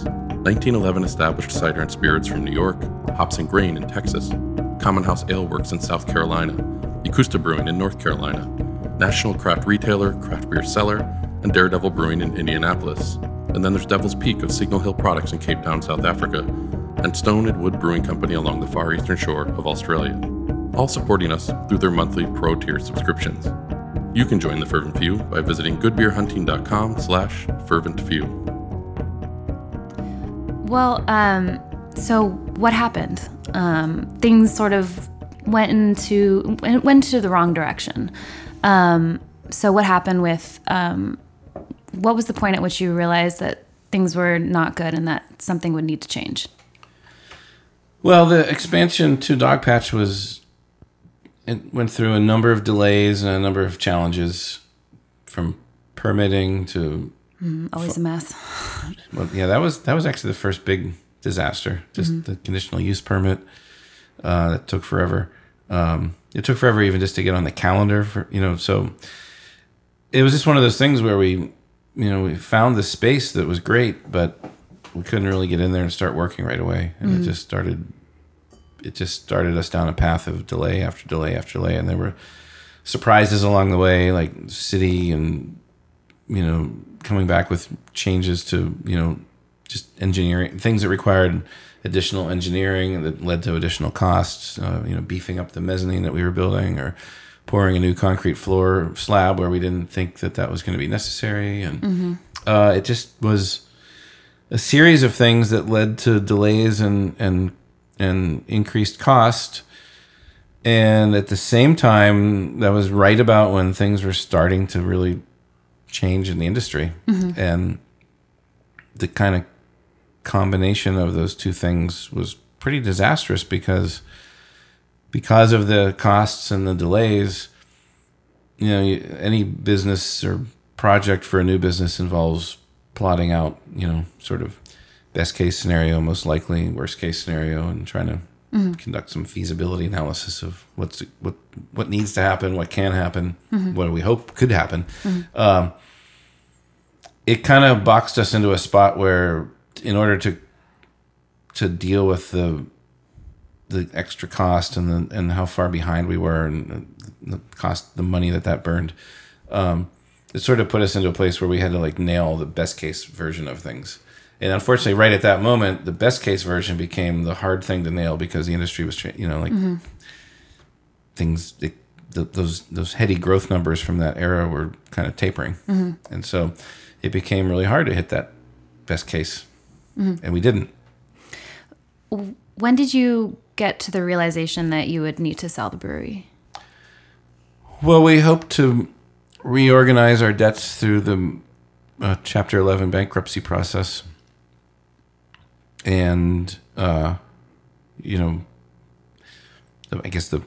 nineteen eleven established cider and spirits from New York, Hops and Grain in Texas, Common House Ale Works in South Carolina, Yakusta Brewing in North Carolina, national craft retailer, craft beer seller, and Daredevil Brewing in Indianapolis. And then there's Devil's Peak of Signal Hill Products in Cape Town, South Africa, and Stone and Wood Brewing Company along the far eastern shore of Australia, all supporting us through their monthly Pro Tier subscriptions. You can join the Fervent Few by visiting goodbeerhunting.com slash fervent few. Well, um, so what happened? Um, things sort of went into went into the wrong direction. Um, so what happened with, um, what was the point at which you realized that things were not good and that something would need to change? Well, the expansion to Dogpatch was, it went through a number of delays and a number of challenges, from permitting to Mm, always a mess. Well, yeah, that was that was actually the first big disaster. Just mm-hmm. the conditional use permit uh, that took forever. Um, it took forever even just to get on the calendar for you know. So it was just one of those things where we, you know, we found the space that was great, but we couldn't really get in there and start working right away, and mm-hmm. it just started. It just started us down a path of delay after delay after delay, and there were surprises along the way, like city and you know. coming back with changes to, you know, just engineering, things that required additional engineering that led to additional costs, uh, you know, beefing up the mezzanine that we were building or pouring a new concrete floor slab where we didn't think that that was going to be necessary. And mm-hmm. uh, it just was a series of things that led to delays and, and, and increased cost. And at the same time, that was right about when things were starting to really change in the industry. Mm-hmm. And the kind of combination of those two things was pretty disastrous because because of the costs and the delays. You know, you, any business or project for a new business involves plotting out, you know, sort of best case scenario, most likely worst case scenario, and trying to mm-hmm. conduct some feasibility analysis of what's what what needs to happen, what can happen, mm-hmm. what do we hope could happen. Mm-hmm. Um, it kind of boxed us into a spot where, in order to to deal with the the extra cost and the and how far behind we were and the cost, the money that that burned, um, it sort of put us into a place where we had to like nail the best case version of things. And unfortunately, right at that moment, the best case version became the hard thing to nail because the industry was, you know, like mm-hmm. things, it, the, those those heady growth numbers from that era were kind of tapering, mm-hmm. and so it became really hard to hit that best case, mm-hmm. and we didn't. When did you get to the realization that you would need to sell the brewery? Well, we hoped to reorganize our debts through the uh, Chapter eleven bankruptcy process. And, uh, you know, I guess the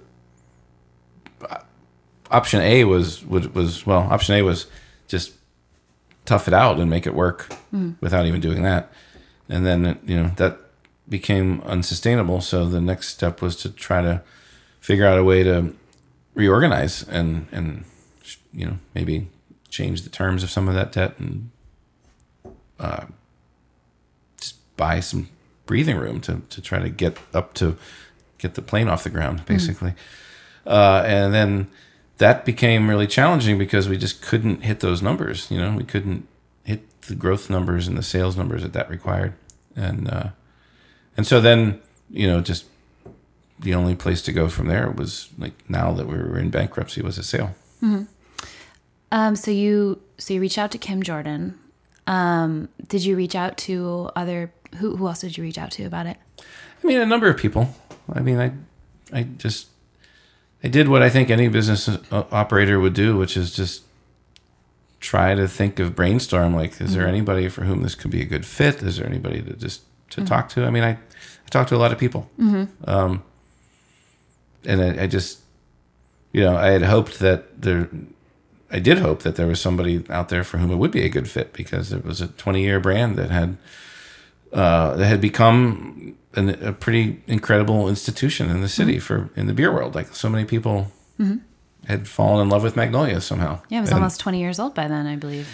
option A was, was, was, well, option A was just tough it out and make it work mm. without even doing that. And then, you know, that became unsustainable. So the next step was to try to figure out a way to reorganize and, and, you know, maybe change the terms of some of that debt and, uh, buy some breathing room to, to try to get up to get the plane off the ground, basically. Mm. Uh, and then that became really challenging because we just couldn't hit those numbers. You know, we couldn't hit the growth numbers and the sales numbers that that required. And, uh, and so then, you know, just the only place to go from there was like, now that we were in bankruptcy, was a sale. Mm-hmm. Um, so you, so you reached out to Kim Jordan. Um, did you reach out to other, who, who else did you reach out to about it? I mean, a number of people. I mean, I, I just, I did what I think any business operator would do, which is just try to think of brainstorm. Like, is mm-hmm. there anybody for whom this could be a good fit? Is there anybody to just, to mm-hmm. talk to? I mean, I, I talked to a lot of people. Mm-hmm. Um, and I, I just, you know, I had hoped that there, I did hope that there was somebody out there for whom it would be a good fit, because it was a twenty-year brand that had uh, that had become an, a pretty incredible institution in the city mm-hmm. for in the beer world. Like, so many people mm-hmm. had fallen in love with Magnolia somehow. Yeah, it was and, almost twenty years old by then, I believe.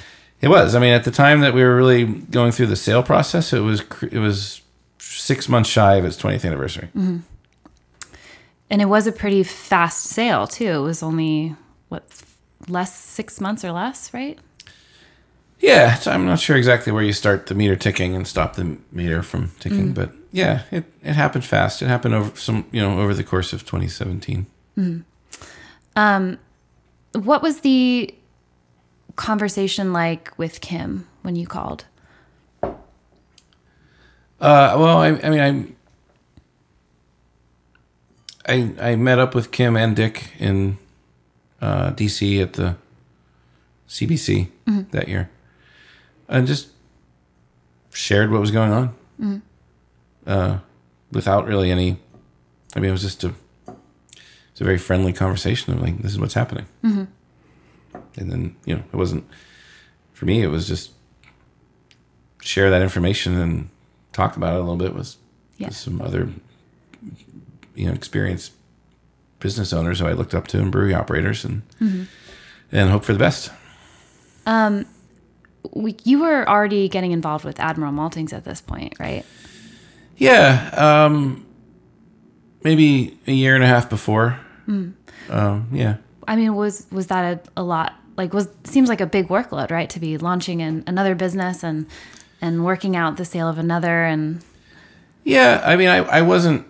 It was. I mean, at the time that we were really going through the sale process, it was it was six months shy of its twentieth anniversary. Mm-hmm. And it was a pretty fast sale too. It was only what less six months or less, right? Yeah, so I'm not sure exactly where you start the meter ticking and stop the meter from ticking, mm. but yeah, it, it happened fast. It happened over some, you know, over the course of twenty seventeen. Mm. Um, what was the conversation like with Kim when you called? Uh, well, I, I mean, I, I, I met up with Kim and Dick in uh, D C at the C B C mm-hmm. that year. And just shared what was going on mm-hmm. uh, without really any. I mean, it was just a it's a very friendly conversation of like, this is what's happening. Mm-hmm. And then, you know, it wasn't for me. It was just share that information and talk about it a little bit with, yeah. with some other, you know, experienced business owners who I looked up to and brewery operators and mm-hmm. and hope for the best. Um. We, you were already getting involved with Admiral Maltings at this point, right? Yeah, um, maybe a year and a half before. Mm. Um, yeah. I mean, was was that a, a lot? Like, was seems like a big workload, right? To be launching an, another business and and working out the sale of another, and yeah, I mean, I, I wasn't.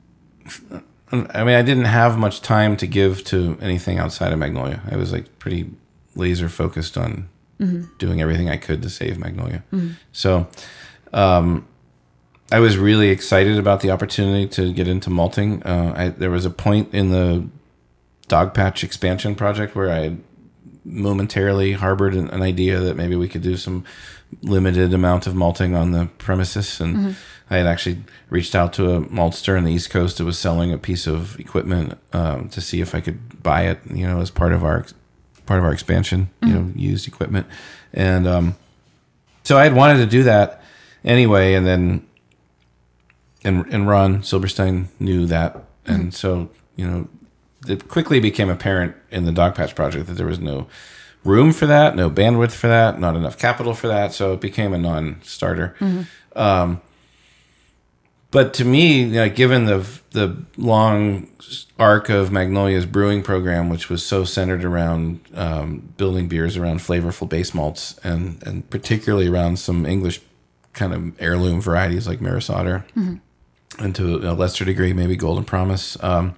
I mean, I didn't have much time to give to anything outside of Magnolia. I was like pretty laser focused on. Mm-hmm. doing everything I could to save Magnolia. Mm-hmm. So um, I was really excited about the opportunity to get into malting. Uh, I, there was a point in the Dogpatch expansion project where I had momentarily harbored an, an idea that maybe we could do some limited amount of malting on the premises. And mm-hmm. I had actually reached out to a maltster on the East Coast that was selling a piece of equipment um, to see if I could buy it, you know, as part of our part of our expansion, you mm-hmm. know, used equipment. And um, so I had wanted to do that anyway. And then, and, and Ron Silberstein knew that. Mm-hmm. And so, you know, it quickly became apparent in the Dogpatch project that there was no room for that, no bandwidth for that, not enough capital for that. So it became a non-starter. Mm-hmm. Um, But to me, you know, given the the long arc of Magnolia's brewing program, which was so centered around um, building beers around flavorful base malts, and and particularly around some English kind of heirloom varieties like Maris Otter, mm-hmm. and to a lesser degree maybe Golden Promise, um,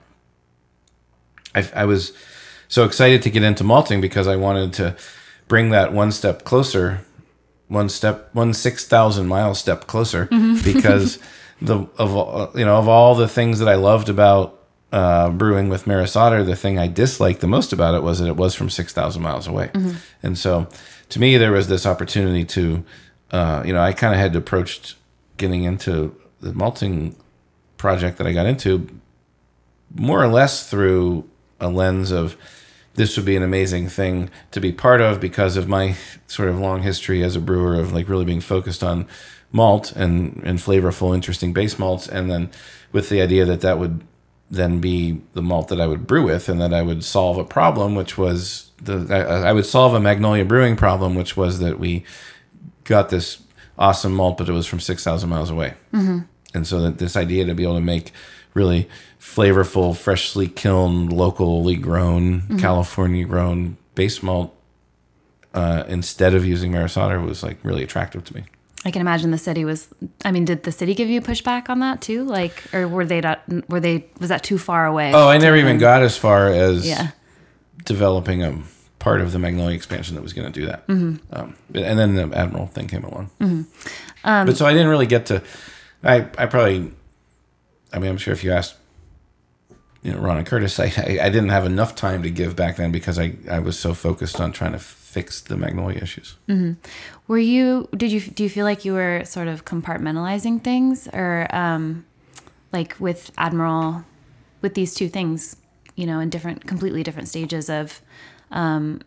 I, I was so excited to get into malting because I wanted to bring that one step closer, one step, one six thousand mile step closer, mm-hmm. because. The of you know of all the things that I loved about uh, brewing with Maris Otter, the thing I disliked the most about it was that it was from six thousand miles away, mm-hmm. and so to me there was this opportunity to, uh, you know, I kind of had approached getting into the malting project that I got into more or less through a lens of this would be an amazing thing to be part of because of my sort of long history as a brewer of like really being focused on malt and, and flavorful, interesting base malts, and then with the idea that that would then be the malt that I would brew with, and that I would solve a problem, which was the I, I would solve a Magnolia brewing problem, which was that we got this awesome malt, but it was from six thousand miles away, mm-hmm. and so that this idea to be able to make really flavorful, freshly kilned, locally grown, mm-hmm. California grown base malt uh, instead of using Maris Otter was like really attractive to me. I can imagine the city was, I mean, did the city give you pushback on that too? Like, or were they not, were they, was that too far away? Oh, I never even got as far as yeah. developing a part of the Magnolia expansion that was going to do that. Mm-hmm. Um, and then the Admiral thing came along. Mm-hmm. Um, but so I didn't really get to, I, I probably, I mean, I'm sure if you asked, you know, Ron and Curtis, I, I, I didn't have enough time to give back then because I, I was so focused on trying to fix the Magnolia issues. Mm-hmm. Were you, did you, do you feel like you were sort of compartmentalizing things, or um, like with Admiral, with these two things, you know, in different, completely different stages of, um,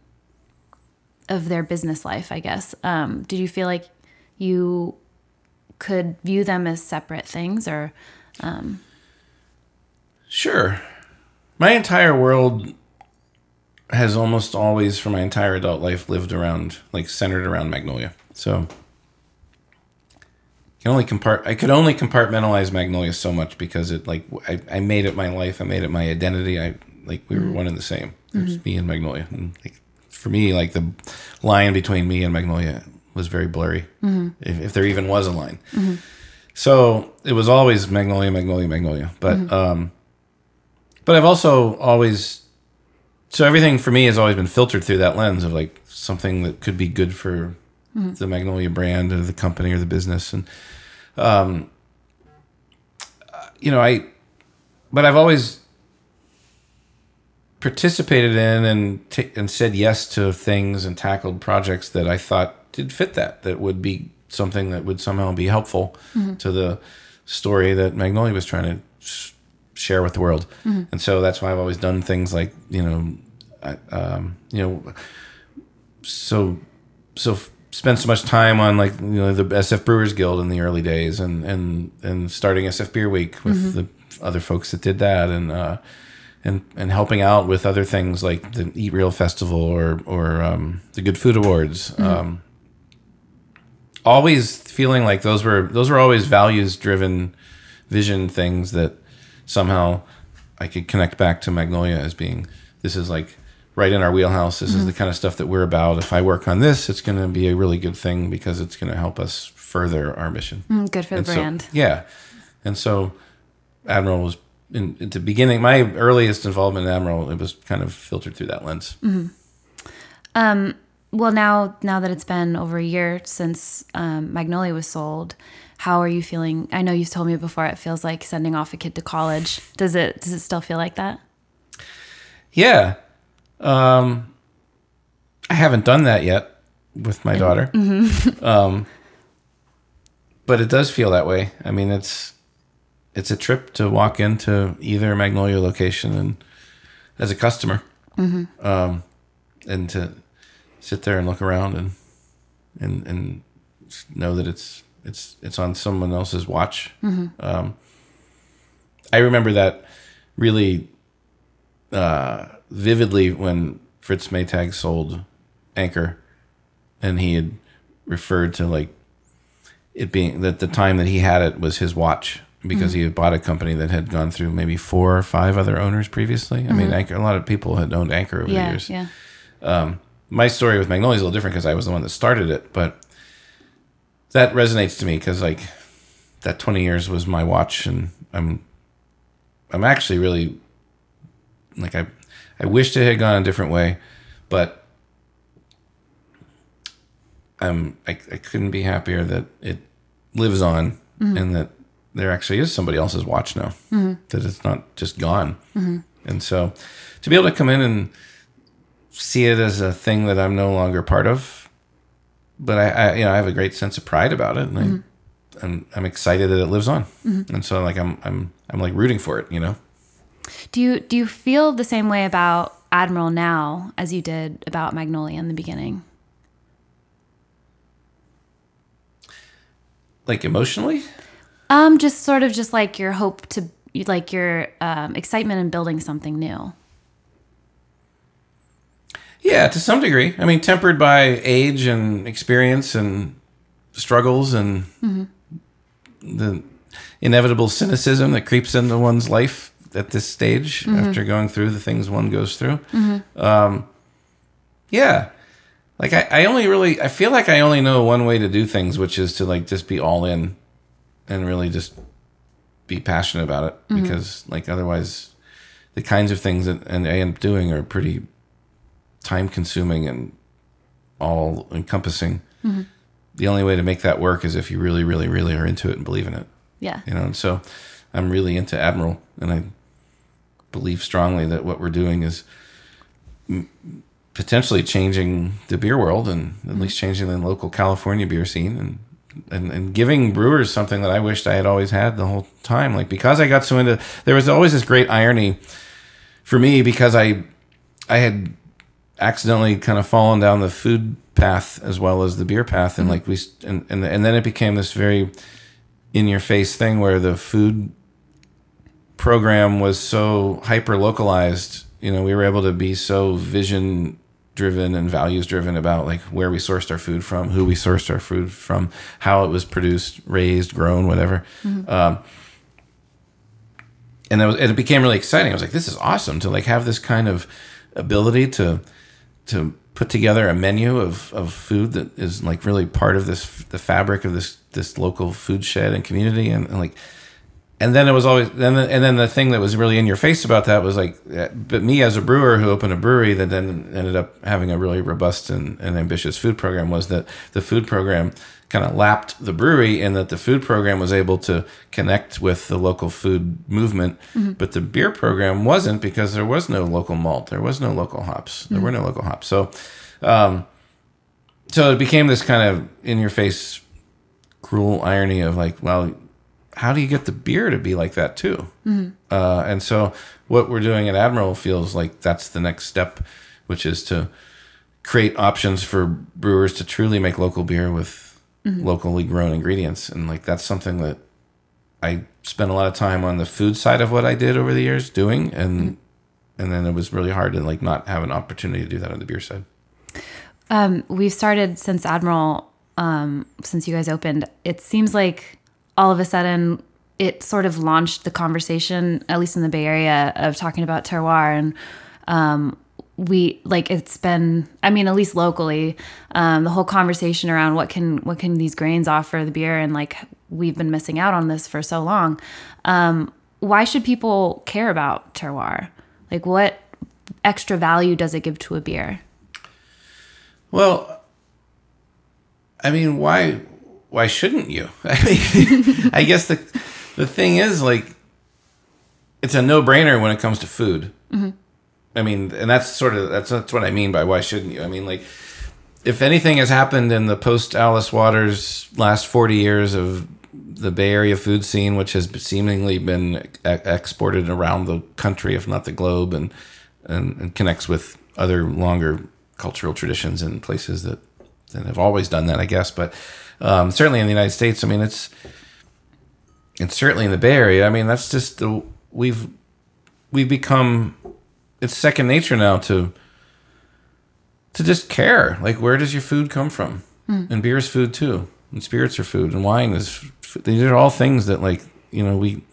of their business life, I guess. Um, did you feel like you could view them as separate things, or, um, Sure. My entire world has almost always, for my entire adult life, lived around, like, centered around Magnolia. So I can only compart. I could only compartmentalize Magnolia so much because it, like, I, I made it my life. I made it my identity. I like we were mm-hmm. one and the same. It was mm-hmm. me and Magnolia. And like, for me, like, the line between me and Magnolia was very blurry, mm-hmm. if, if there even was a line. Mm-hmm. So it was always Magnolia, Magnolia, Magnolia. But mm-hmm. um, but I've also always, so everything for me has always been filtered through that lens of, like, something that could be good for mm-hmm. the Magnolia brand or the company or the business. And, um, you know, I, but I've always participated in and t- and said yes to things and tackled projects that I thought did fit that, that would be something that would somehow be helpful mm-hmm. to the story that Magnolia was trying to sh- share with the world. Mm-hmm. And so that's why I've always done things like, you know, I, um, you know, so, so f- spent so much time on, like, you know, the S F Brewers Guild in the early days and, and, and starting S F Beer Week with mm-hmm. the other folks that did that. And, uh, and, and helping out with other things like the Eat Real Festival or, or, um, the Good Food Awards. Mm-hmm. Um, always feeling like those were, those were always values driven vision things that somehow I could connect back to Magnolia as being, this is like right in our wheelhouse. This mm-hmm. is the kind of stuff that we're about. If I work on this, it's going to be a really good thing because it's going to help us further our mission. Mm, good for the and brand. So, yeah. And so Admiral was, in, at the beginning, my earliest involvement in Admiral, it was kind of filtered through that lens. Mm-hmm. Um, well, now now that it's been over a year since um, Magnolia was sold, how are you feeling? I know you've told me before it feels like sending off a kid to college. Does it does it still feel like that? Yeah. Um, I haven't done that yet with my daughter. Mm-hmm. um, but it does feel that way. I mean, it's it's a trip to walk into either Magnolia location and as a customer, mm-hmm. um, and to sit there and look around and and and know that it's it's it's on someone else's watch. Mm-hmm. Um, I remember that really uh, vividly when Fritz Maytag sold Anchor, and he had referred to, like, it being that the time that he had it was his watch because mm-hmm. he had bought a company that had gone through maybe four or five other owners previously. Mm-hmm. I mean, Anchor, a lot of people had owned Anchor over yeah, the years. Yeah. Um, my story with Magnolia is a little different because I was the one that started it, but that resonates to me because, like, that twenty years was my watch, and I'm, I'm actually really, like, I, I wished it had gone a different way, but I'm, I, I couldn't be happier that it lives on mm-hmm. and that there actually is somebody else's watch now, mm-hmm. that it's not just gone. Mm-hmm. And so to be able to come in and see it as a thing that I'm no longer part of, but I, I you know, I have a great sense of pride about it, and mm-hmm. I, I'm, I'm excited that it lives on. Mm-hmm. And so, like, I'm, I'm, I'm like rooting for it, you know? Do you, do you feel the same way about Admiral now as you did about Magnolia in the beginning? Like, emotionally? Um, just sort of just like your hope to, like your um, excitement in building something new. Yeah, to some degree. I mean, tempered by age and experience and struggles and mm-hmm. the inevitable cynicism that creeps into one's life at this stage mm-hmm. after going through the things one goes through. Mm-hmm. Um, yeah. Like, I, I only really, I feel like I only know one way to do things, which is to, like, just be all in and really just be passionate about it. Mm-hmm. Because, like, otherwise the kinds of things that and I end up doing are pretty time consuming and all encompassing. Mm-hmm. The only way to make that work is if you really, really, really are into it and believe in it. Yeah. You know, and so I'm really into Admiral, and I believe strongly that what we're doing is m- potentially changing the beer world, and at mm-hmm. least changing the local California beer scene, and, and and giving brewers something that I wished I had always had the whole time. Like, because I got so into, there was always this great irony for me because I I had accidentally kind of fallen down the food path as well as the beer path, and mm-hmm. like we and, and and then it became this very in your face thing where the food program was so hyper localized You know, we were able to be so vision driven and values driven about like where we sourced our food from, who we sourced our food from, how it was produced, raised, grown, whatever. Mm-hmm. Um, and it, was, it became really exciting. I was like, this is awesome to like have this kind of ability to to put together a menu of, of food that is like really part of this the fabric of this this local food shed and community, and, and like and then it was always then and then the thing that was really in your face about that was like, but me as a brewer who opened a brewery that then ended up having a really robust and, and ambitious food program, was that the food program kind of lapped the brewery, and that the food program was able to connect with the local food movement, mm-hmm. but the beer program wasn't, because there was no local malt, there was no local hops, there mm-hmm. were no local hops. So, um, so it became this kind of in-your-face, cruel irony of like, well, how do you get the beer to be like that too? Mm-hmm. Uh, and so, what we're doing at Admiral feels like that's the next step, which is to create options for brewers to truly make local beer with Mm-hmm. locally grown ingredients. And like that's something that I spent a lot of time on the food side of what I did over the years doing, and mm-hmm. and then it was really hard to like not have an opportunity to do that on the beer side. Um, we've started since Admiral, um, since you guys opened. It seems like all of a sudden it sort of launched the conversation, at least in the Bay Area, of talking about terroir. And um, we like it's been, I mean, at least locally, um, the whole conversation around what can what can these grains offer the beer, and like we've been missing out on this for so long. Um, why should people care about terroir? Like, what extra value does it give to a beer? Well, I mean, why why shouldn't you? I mean, I guess the the thing is, like, it's a no-brainer when it comes to food. Mm-hmm. I mean, and that's sort of, that's, that's what I mean by why shouldn't you? I mean, like, if anything has happened in the post-Alice Waters last forty years of the Bay Area food scene, which has seemingly been e- exported around the country, if not the globe, and, and, and connects with other longer cultural traditions and places that, that have always done that, I guess. But um, certainly in the United States, I mean, it's, and certainly in the Bay Area, I mean, that's just, the, we've, we've become... it's second nature now to to just care. Like, where does your food come from? Mm. And beer is food too, and spirits are food, and wine is food. These are all things that, like, you know, we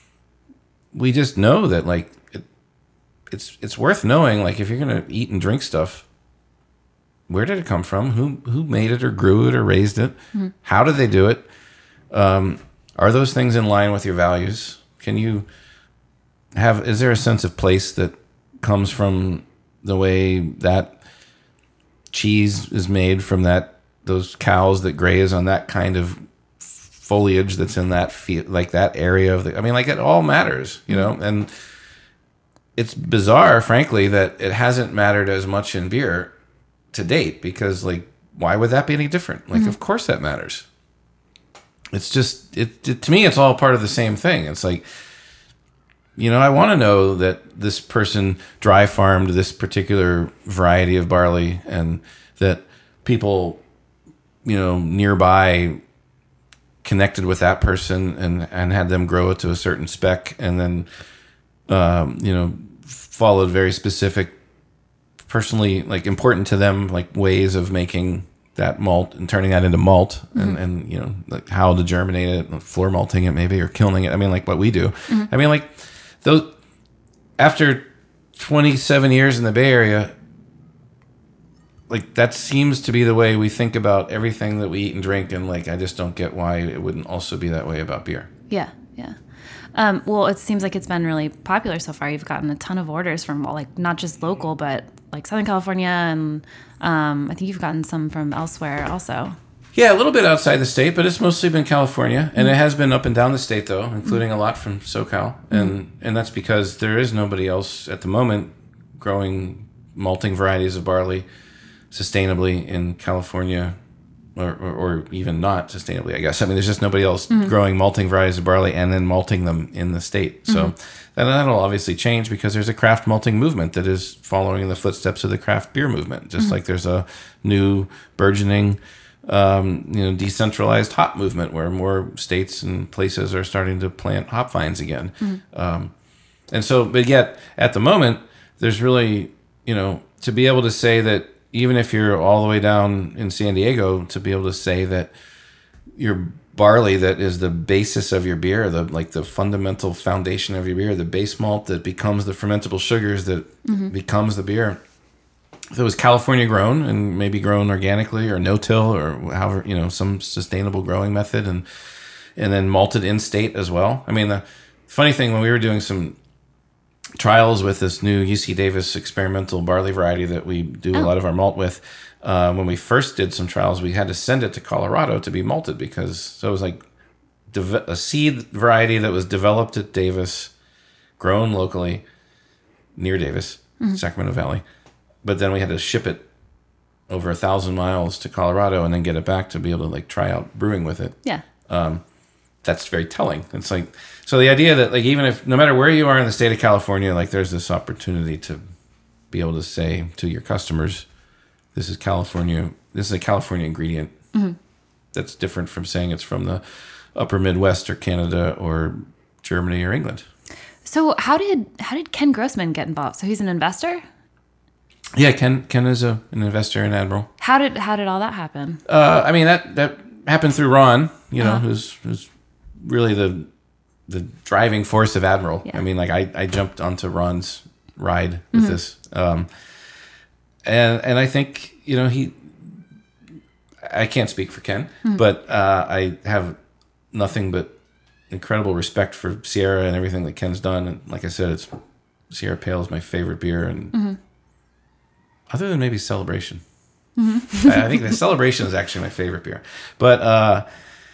we just know that, like, it, it's it's worth knowing. Like, if you're gonna eat and drink stuff, where did it come from? Who who made it or grew it or raised it? Mm. How did they do it? Um, are those things in line with your values? Can you have? Is there a sense of place that comes from the way that cheese is made from that those cows that graze on that kind of foliage that's in that field, like that area of the, I mean, like, it all matters, you know. And it's bizarre, frankly, that it hasn't mattered as much in beer to date, because, like, why would that be any different? Like, mm-hmm. of course that matters. It's just it, it to me, it's all part of the same thing. It's like, you know, I want to know that this person dry farmed this particular variety of barley, and that people, you know, nearby connected with that person and, and had them grow it to a certain spec, and then, um, you know, followed very specific, personally, like, important to them, like, ways of making that malt and turning that into malt, mm-hmm. and, and, you know, like how to germinate it, floor malting it maybe, or kilning it. I mean, like what we do. Mm-hmm. I mean, like, those, after twenty-seven years in the Bay Area, like, that seems to be the way we think about everything that we eat and drink, and, like, I just don't get why it wouldn't also be that way about beer. Yeah, yeah. Um, well, it seems like it's been really popular so far. You've gotten a ton of orders from, like, not just local, but like Southern California, and um, I think you've gotten some from elsewhere also. Yeah, a little bit outside the state, but it's mostly been California, and mm-hmm. it has been up and down the state, though, including mm-hmm. a lot from SoCal, and mm-hmm. and that's because there is nobody else at the moment growing malting varieties of barley sustainably in California, or, or, or even not sustainably, I guess. I mean, there's just nobody else mm-hmm. growing malting varieties of barley and then malting them in the state. So mm-hmm. that, that'll obviously change, because there's a craft malting movement that is following in the footsteps of the craft beer movement, just mm-hmm. like there's a new burgeoning Um, you know, decentralized hop movement where more states and places are starting to plant hop vines again. Mm-hmm. Um, and so, but yet at the moment, there's really, you know, to be able to say that even if you're all the way down in San Diego, to be able to say that your barley that is the basis of your beer, the like the fundamental foundation of your beer, the base malt that becomes the fermentable sugars that mm-hmm. becomes the beer. If it was California grown and maybe grown organically or no-till or however, you know, some sustainable growing method, and and then malted in state as well. I mean, the funny thing, when we were doing some trials with this new U C Davis experimental barley variety that we do oh. a lot of our malt with, uh, when we first did some trials, we had to send it to Colorado to be malted because so it was like de- a seed variety that was developed at Davis, grown locally near Davis, mm-hmm. Sacramento Valley. But then we had to ship it over a thousand miles to Colorado and then get it back to be able to like try out brewing with it. Yeah. Um, that's very telling. It's like, so the idea that like, even if, no matter where you are in the state of California, like there's this opportunity to be able to say to your customers, this is California, this is a California ingredient mm-hmm. that's different from saying it's from the upper Midwest or Canada or Germany or England. So how did, how did Ken Grossman get involved? So he's an investor? Yeah, Ken Ken is a, an investor in Admiral. How did how did all that happen? Uh, I mean that that happened through Ron, you know, uh-huh. who's who's really the the driving force of Admiral. Yeah. I mean, like I, I jumped onto Ron's ride with mm-hmm. this, um, and and I think you know he. I can't speak for Ken, mm-hmm. but uh, I have nothing but incredible respect for Sierra and everything that Ken's done. And like I said, it's Sierra Pale is my favorite beer, and. Mm-hmm. Other than maybe Celebration. Mm-hmm. I, I think the Celebration is actually my favorite beer. But, uh,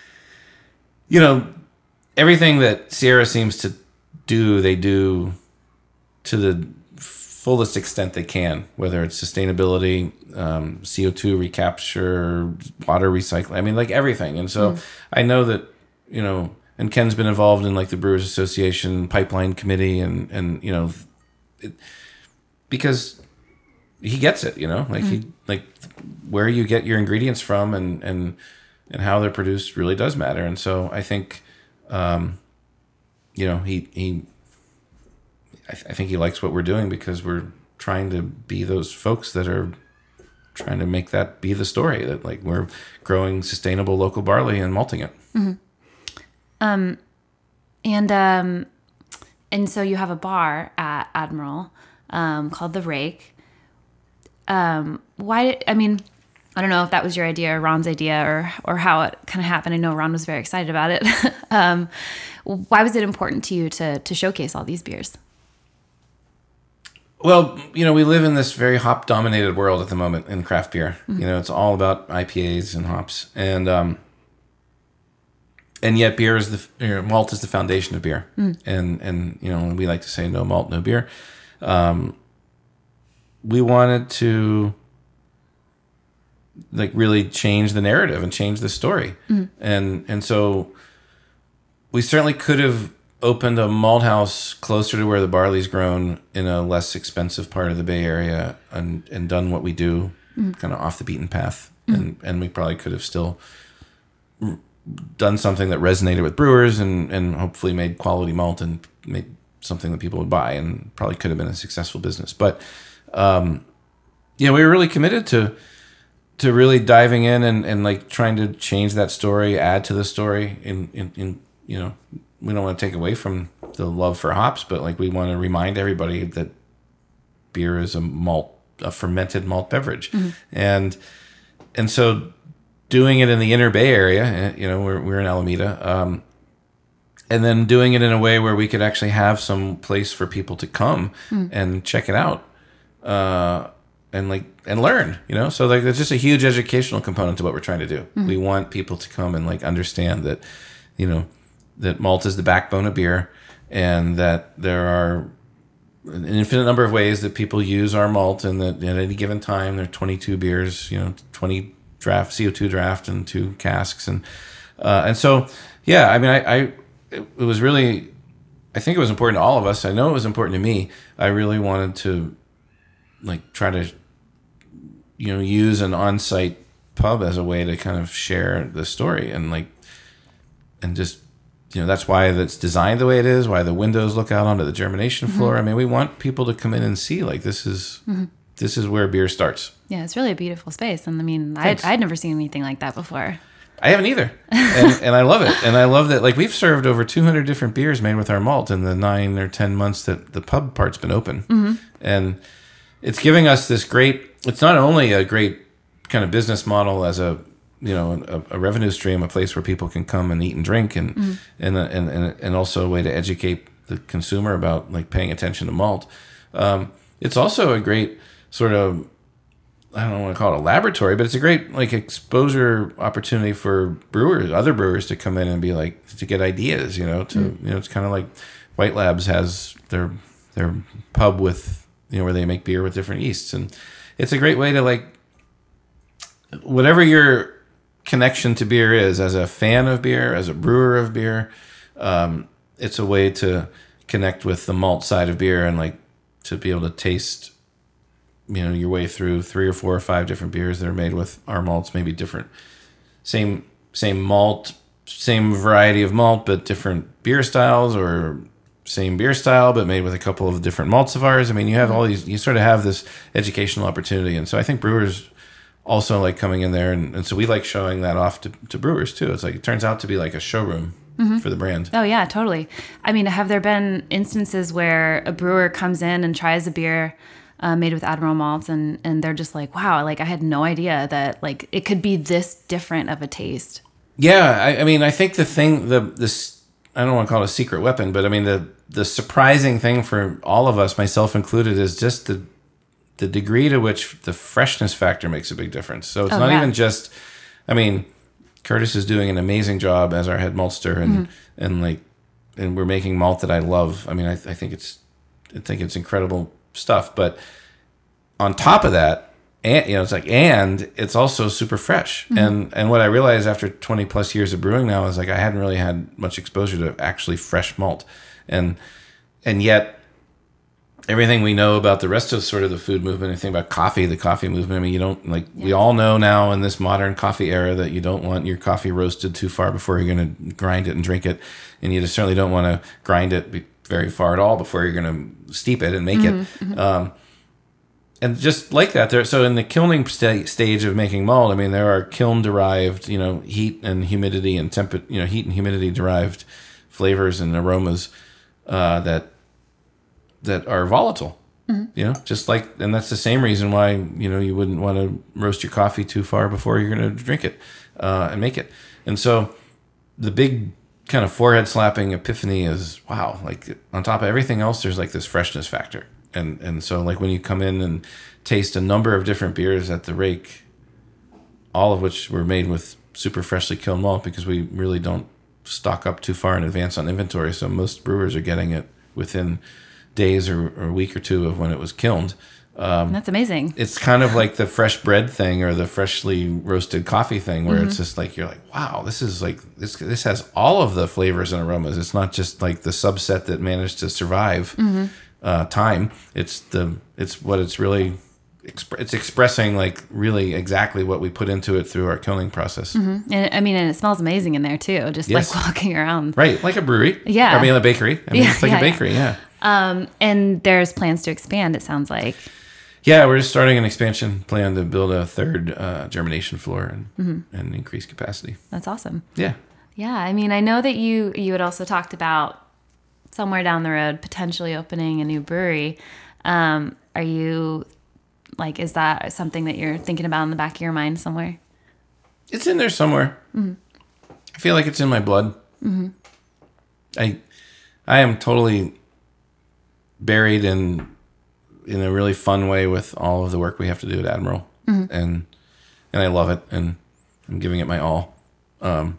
you know, everything that Sierra seems to do, they do to the fullest extent they can, whether it's sustainability, um, C O two recapture, water recycling. I mean, like everything. And so mm. I know that, you know, and Ken's been involved in like the Brewers Association pipeline committee and, and you know, it, because... he gets it, you know, like mm-hmm. he, like where you get your ingredients from and, and, and how they're produced really does matter. And so I think, um, you know, he, he, I, th- I think he likes what we're doing because we're trying to be those folks that are trying to make that be the story, that like we're growing sustainable local barley and malting it. Mm-hmm. Um, and, um, and so you have a bar at Admiral, um, called The Rake. Um, why, I mean, I don't know if that was your idea or Ron's idea or, or how it kind of happened. I know Ron was very excited about it. um, why was it important to you to, to showcase all these beers? Well, you know, we live in this very hop dominated world at the moment in craft beer. Mm-hmm. You know, it's all about I P As and hops and, um, and yet beer is the, you know, malt is the foundation of beer. Mm. And, and, you know, we like to say no malt, no beer. Um, we wanted to like really change the narrative and change the story. Mm-hmm. And, and so we certainly could have opened a malt house closer to where the barley's grown in a less expensive part of the Bay Area and, and done what we do mm-hmm. kind of off the beaten path. Mm-hmm. And, and we probably could have still r- done something that resonated with brewers and, and hopefully made quality malt and made something that people would buy and probably could have been a successful business. But, Um, yeah, we were really committed to to really diving in and, and like trying to change that story, add to the story. In, in, in you know, we don't want to take away from the love for hops, but like we want to remind everybody that beer is a malt, a fermented malt beverage, mm-hmm. and and so doing it in the Inner Bay Area, you know, we're we're in Alameda, um, and then doing it in a way where we could actually have some place for people to come mm-hmm. and check it out. Uh, and like, and learn, you know? So like, there's just a huge educational component to what we're trying to do. Mm-hmm. We want people to come and like understand that, you know, that malt is the backbone of beer and that there are an infinite number of ways that people use our malt and that at any given time, there are twenty-two beers, you know, twenty draft, C O two draft and two casks. And, uh, and so, yeah, I mean, I, I, it, it was really, I think it was important to all of us. I know it was important to me. I really wanted to, like try to, you know, use an on-site pub as a way to kind of share the story and like, and just you know, that's why it's designed the way it is, why the windows look out onto the germination Mm-hmm. floor. I mean, we want people to come in and see, like, this is Mm-hmm. this is where beer starts. Yeah, it's really a beautiful space. And I mean, I'd, Thanks. I'd never seen anything like that before. I haven't either, and, and I love it. And I love that, like, we've served over two hundred different beers made with our malt in the nine or ten months that the pub part's been open. Mm-hmm. And it's giving us this great, it's not only a great kind of business model as a, you know, a, a revenue stream, a place where people can come and eat and drink, and, Mm-hmm. and, and, and, and also a way to educate the consumer about, like, paying attention to malt. Um, it's also a great sort of, I don't want to call it a laboratory, but it's a great, like, exposure opportunity for brewers, other brewers, to come in and be like, to get ideas, you know, to, mm. you know, it's kind of like White Labs has their, their pub with, you know, where they make beer with different yeasts. And it's a great way to, like, whatever your connection to beer is, as a fan of beer, as a brewer of beer, um, it's a way to connect with the malt side of beer and, like, to be able to taste, you know, your way through three or four or five different beers that are made with our malts, maybe different, same same malt, same variety of malt, but different beer styles, or same beer style, but made with a couple of different malts of ours. I mean, you have all these, you sort of have this educational opportunity. And so I think brewers also like coming in there. And, and so we like showing that off to, to brewers too. It's like, it turns out to be like a showroom mm-hmm. for the brand. Oh yeah, totally. I mean, have there been instances where a brewer comes in and tries a beer Uh, made with Admiral malts, and, and they're just like, wow, like, I had no idea that, like, it could be this different of a taste? Yeah, I, I mean, I think the thing, the this, I don't want to call it a secret weapon, but I mean, the the surprising thing for all of us, myself included, is just the the degree to which the freshness factor makes a big difference. So it's oh, not yeah. even just, I mean, Curtis is doing an amazing job as our head maltster, and mm-hmm. and like, and we're making malt that I love. I mean, I, I think it's, I think it's incredible stuff. But on top of that, and you know, it's like, and it's also super fresh. Mm-hmm. And and what I realized after twenty plus years of brewing now is, like, I hadn't really had much exposure to actually fresh malt, and and yet everything we know about the rest of sort of the food movement, anything about coffee, the coffee movement. I mean, you don't, like, yeah. we all know now in this modern coffee era that you don't want your coffee roasted too far before you're going to grind it and drink it, and you just certainly don't want to grind it very far at all before you're going to steep it and make mm-hmm, it. Mm-hmm. Um, and just like that, there. So in the kilning st- stage of making malt, I mean, there are kiln-derived, you know, heat and humidity and temp, you know, heat and humidity derived flavors and aromas uh, that that are volatile. Mm-hmm. You know, just like, and that's the same reason why, you know, you wouldn't want to roast your coffee too far before you're going to drink it uh, and make it. And so the big kind of forehead slapping epiphany is, wow, like, on top of everything else, there's, like, this freshness factor. And and so, like, when you come in and taste a number of different beers at the Rake, all of which were made with super freshly killed malt, because we really don't stock up too far in advance on inventory, so most brewers are getting it within days or, or a week or two of when it was kilned. Um, That's amazing. It's kind of like the fresh bread thing or the freshly roasted coffee thing, where mm-hmm. it's just like, you're like, wow, this is like, this this has all of the flavors and aromas. It's not just like the subset that managed to survive mm-hmm. uh, time. It's the it's what it's really exp- it's expressing, like, really exactly what we put into it through our kilning process. Mm-hmm. And I mean, and it smells amazing in there too. Just yes. like walking around, right? Like a brewery, yeah. Or, I mean, a bakery. I mean, yeah, it's like yeah, a bakery, yeah. yeah. Um, and there's plans to expand, it sounds like. Yeah, we're just starting an expansion plan to build a third uh, germination floor and mm-hmm. and increase capacity. That's awesome. Yeah. Yeah, I mean, I know that you you had also talked about somewhere down the road potentially opening a new brewery. Um, are you, like, is that something that you're thinking about in the back of your mind somewhere? It's in there somewhere. Mm-hmm. I feel like it's in my blood. Mm-hmm. I I am totally buried in in a really fun way with all of the work we have to do at Admiral, mm-hmm. and and I love it, and I'm giving it my all. Um,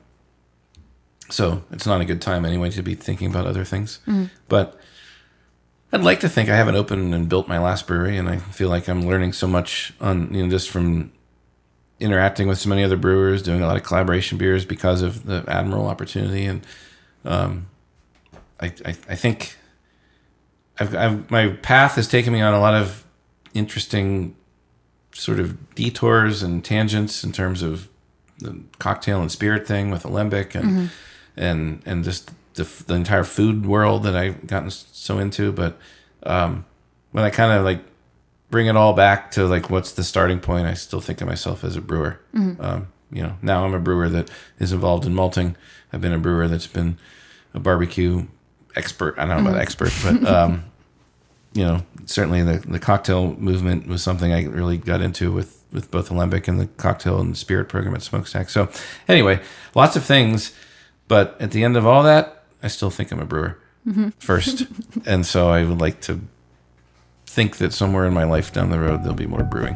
so it's not a good time anyway to be thinking about other things, mm-hmm. but I'd like to think I haven't opened and built my last brewery, and I feel like I'm learning so much on, you know, just from interacting with so many other brewers, doing a lot of collaboration beers because of the Admiral opportunity, and um, I, I I think. I've, I've, my path has taken me on a lot of interesting sort of detours and tangents in terms of the cocktail and spirit thing with Alembic, and mm-hmm. and and just the, the entire food world that I've gotten so into. But um, when I kind of like bring it all back to like what's the starting point, I still think of myself as a brewer. Mm-hmm. Um, you know, now I'm a brewer that is involved in malting. I've been a brewer that's been a barbecue expert. I don't know mm-hmm. about expert, but um, you know, certainly the the cocktail movement was something I really got into with with both Alembic and the cocktail and spirit program at Smokestack. So anyway, lots of things, but at the end of all that, I still think I'm a brewer mm-hmm. first, and so I would like to think that somewhere in my life down the road there'll be more brewing.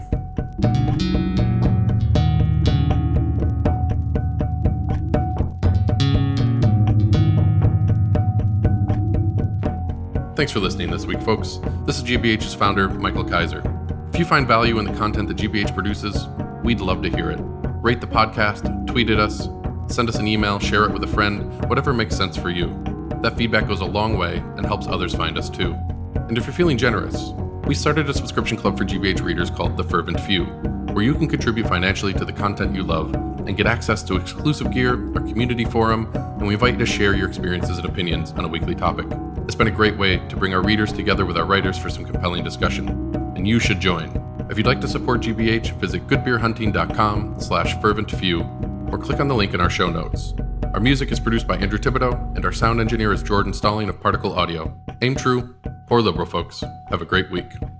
Thanks for listening this week, folks. This is G B H's founder, Michael Kaiser. If you find value in the content that G B H produces, we'd love to hear it. Rate the podcast, tweet at us, send us an email, share it with a friend, whatever makes sense for you. That feedback goes a long way and helps others find us too. And if you're feeling generous, we started a subscription club for G B H readers called The Fervent Few, where you can contribute financially to the content you love and get access to exclusive gear, our community forum, and we invite you to share your experiences and opinions on a weekly topic. It's been a great way to bring our readers together with our writers for some compelling discussion, and you should join. If you'd like to support G B H, visit goodbeerhunting.com slash ferventfew or click on the link in our show notes. Our music is produced by Andrew Thibodeau, and our sound engineer is Jordan Stalling of Particle Audio. Aim true or liberal, folks. Have a great week.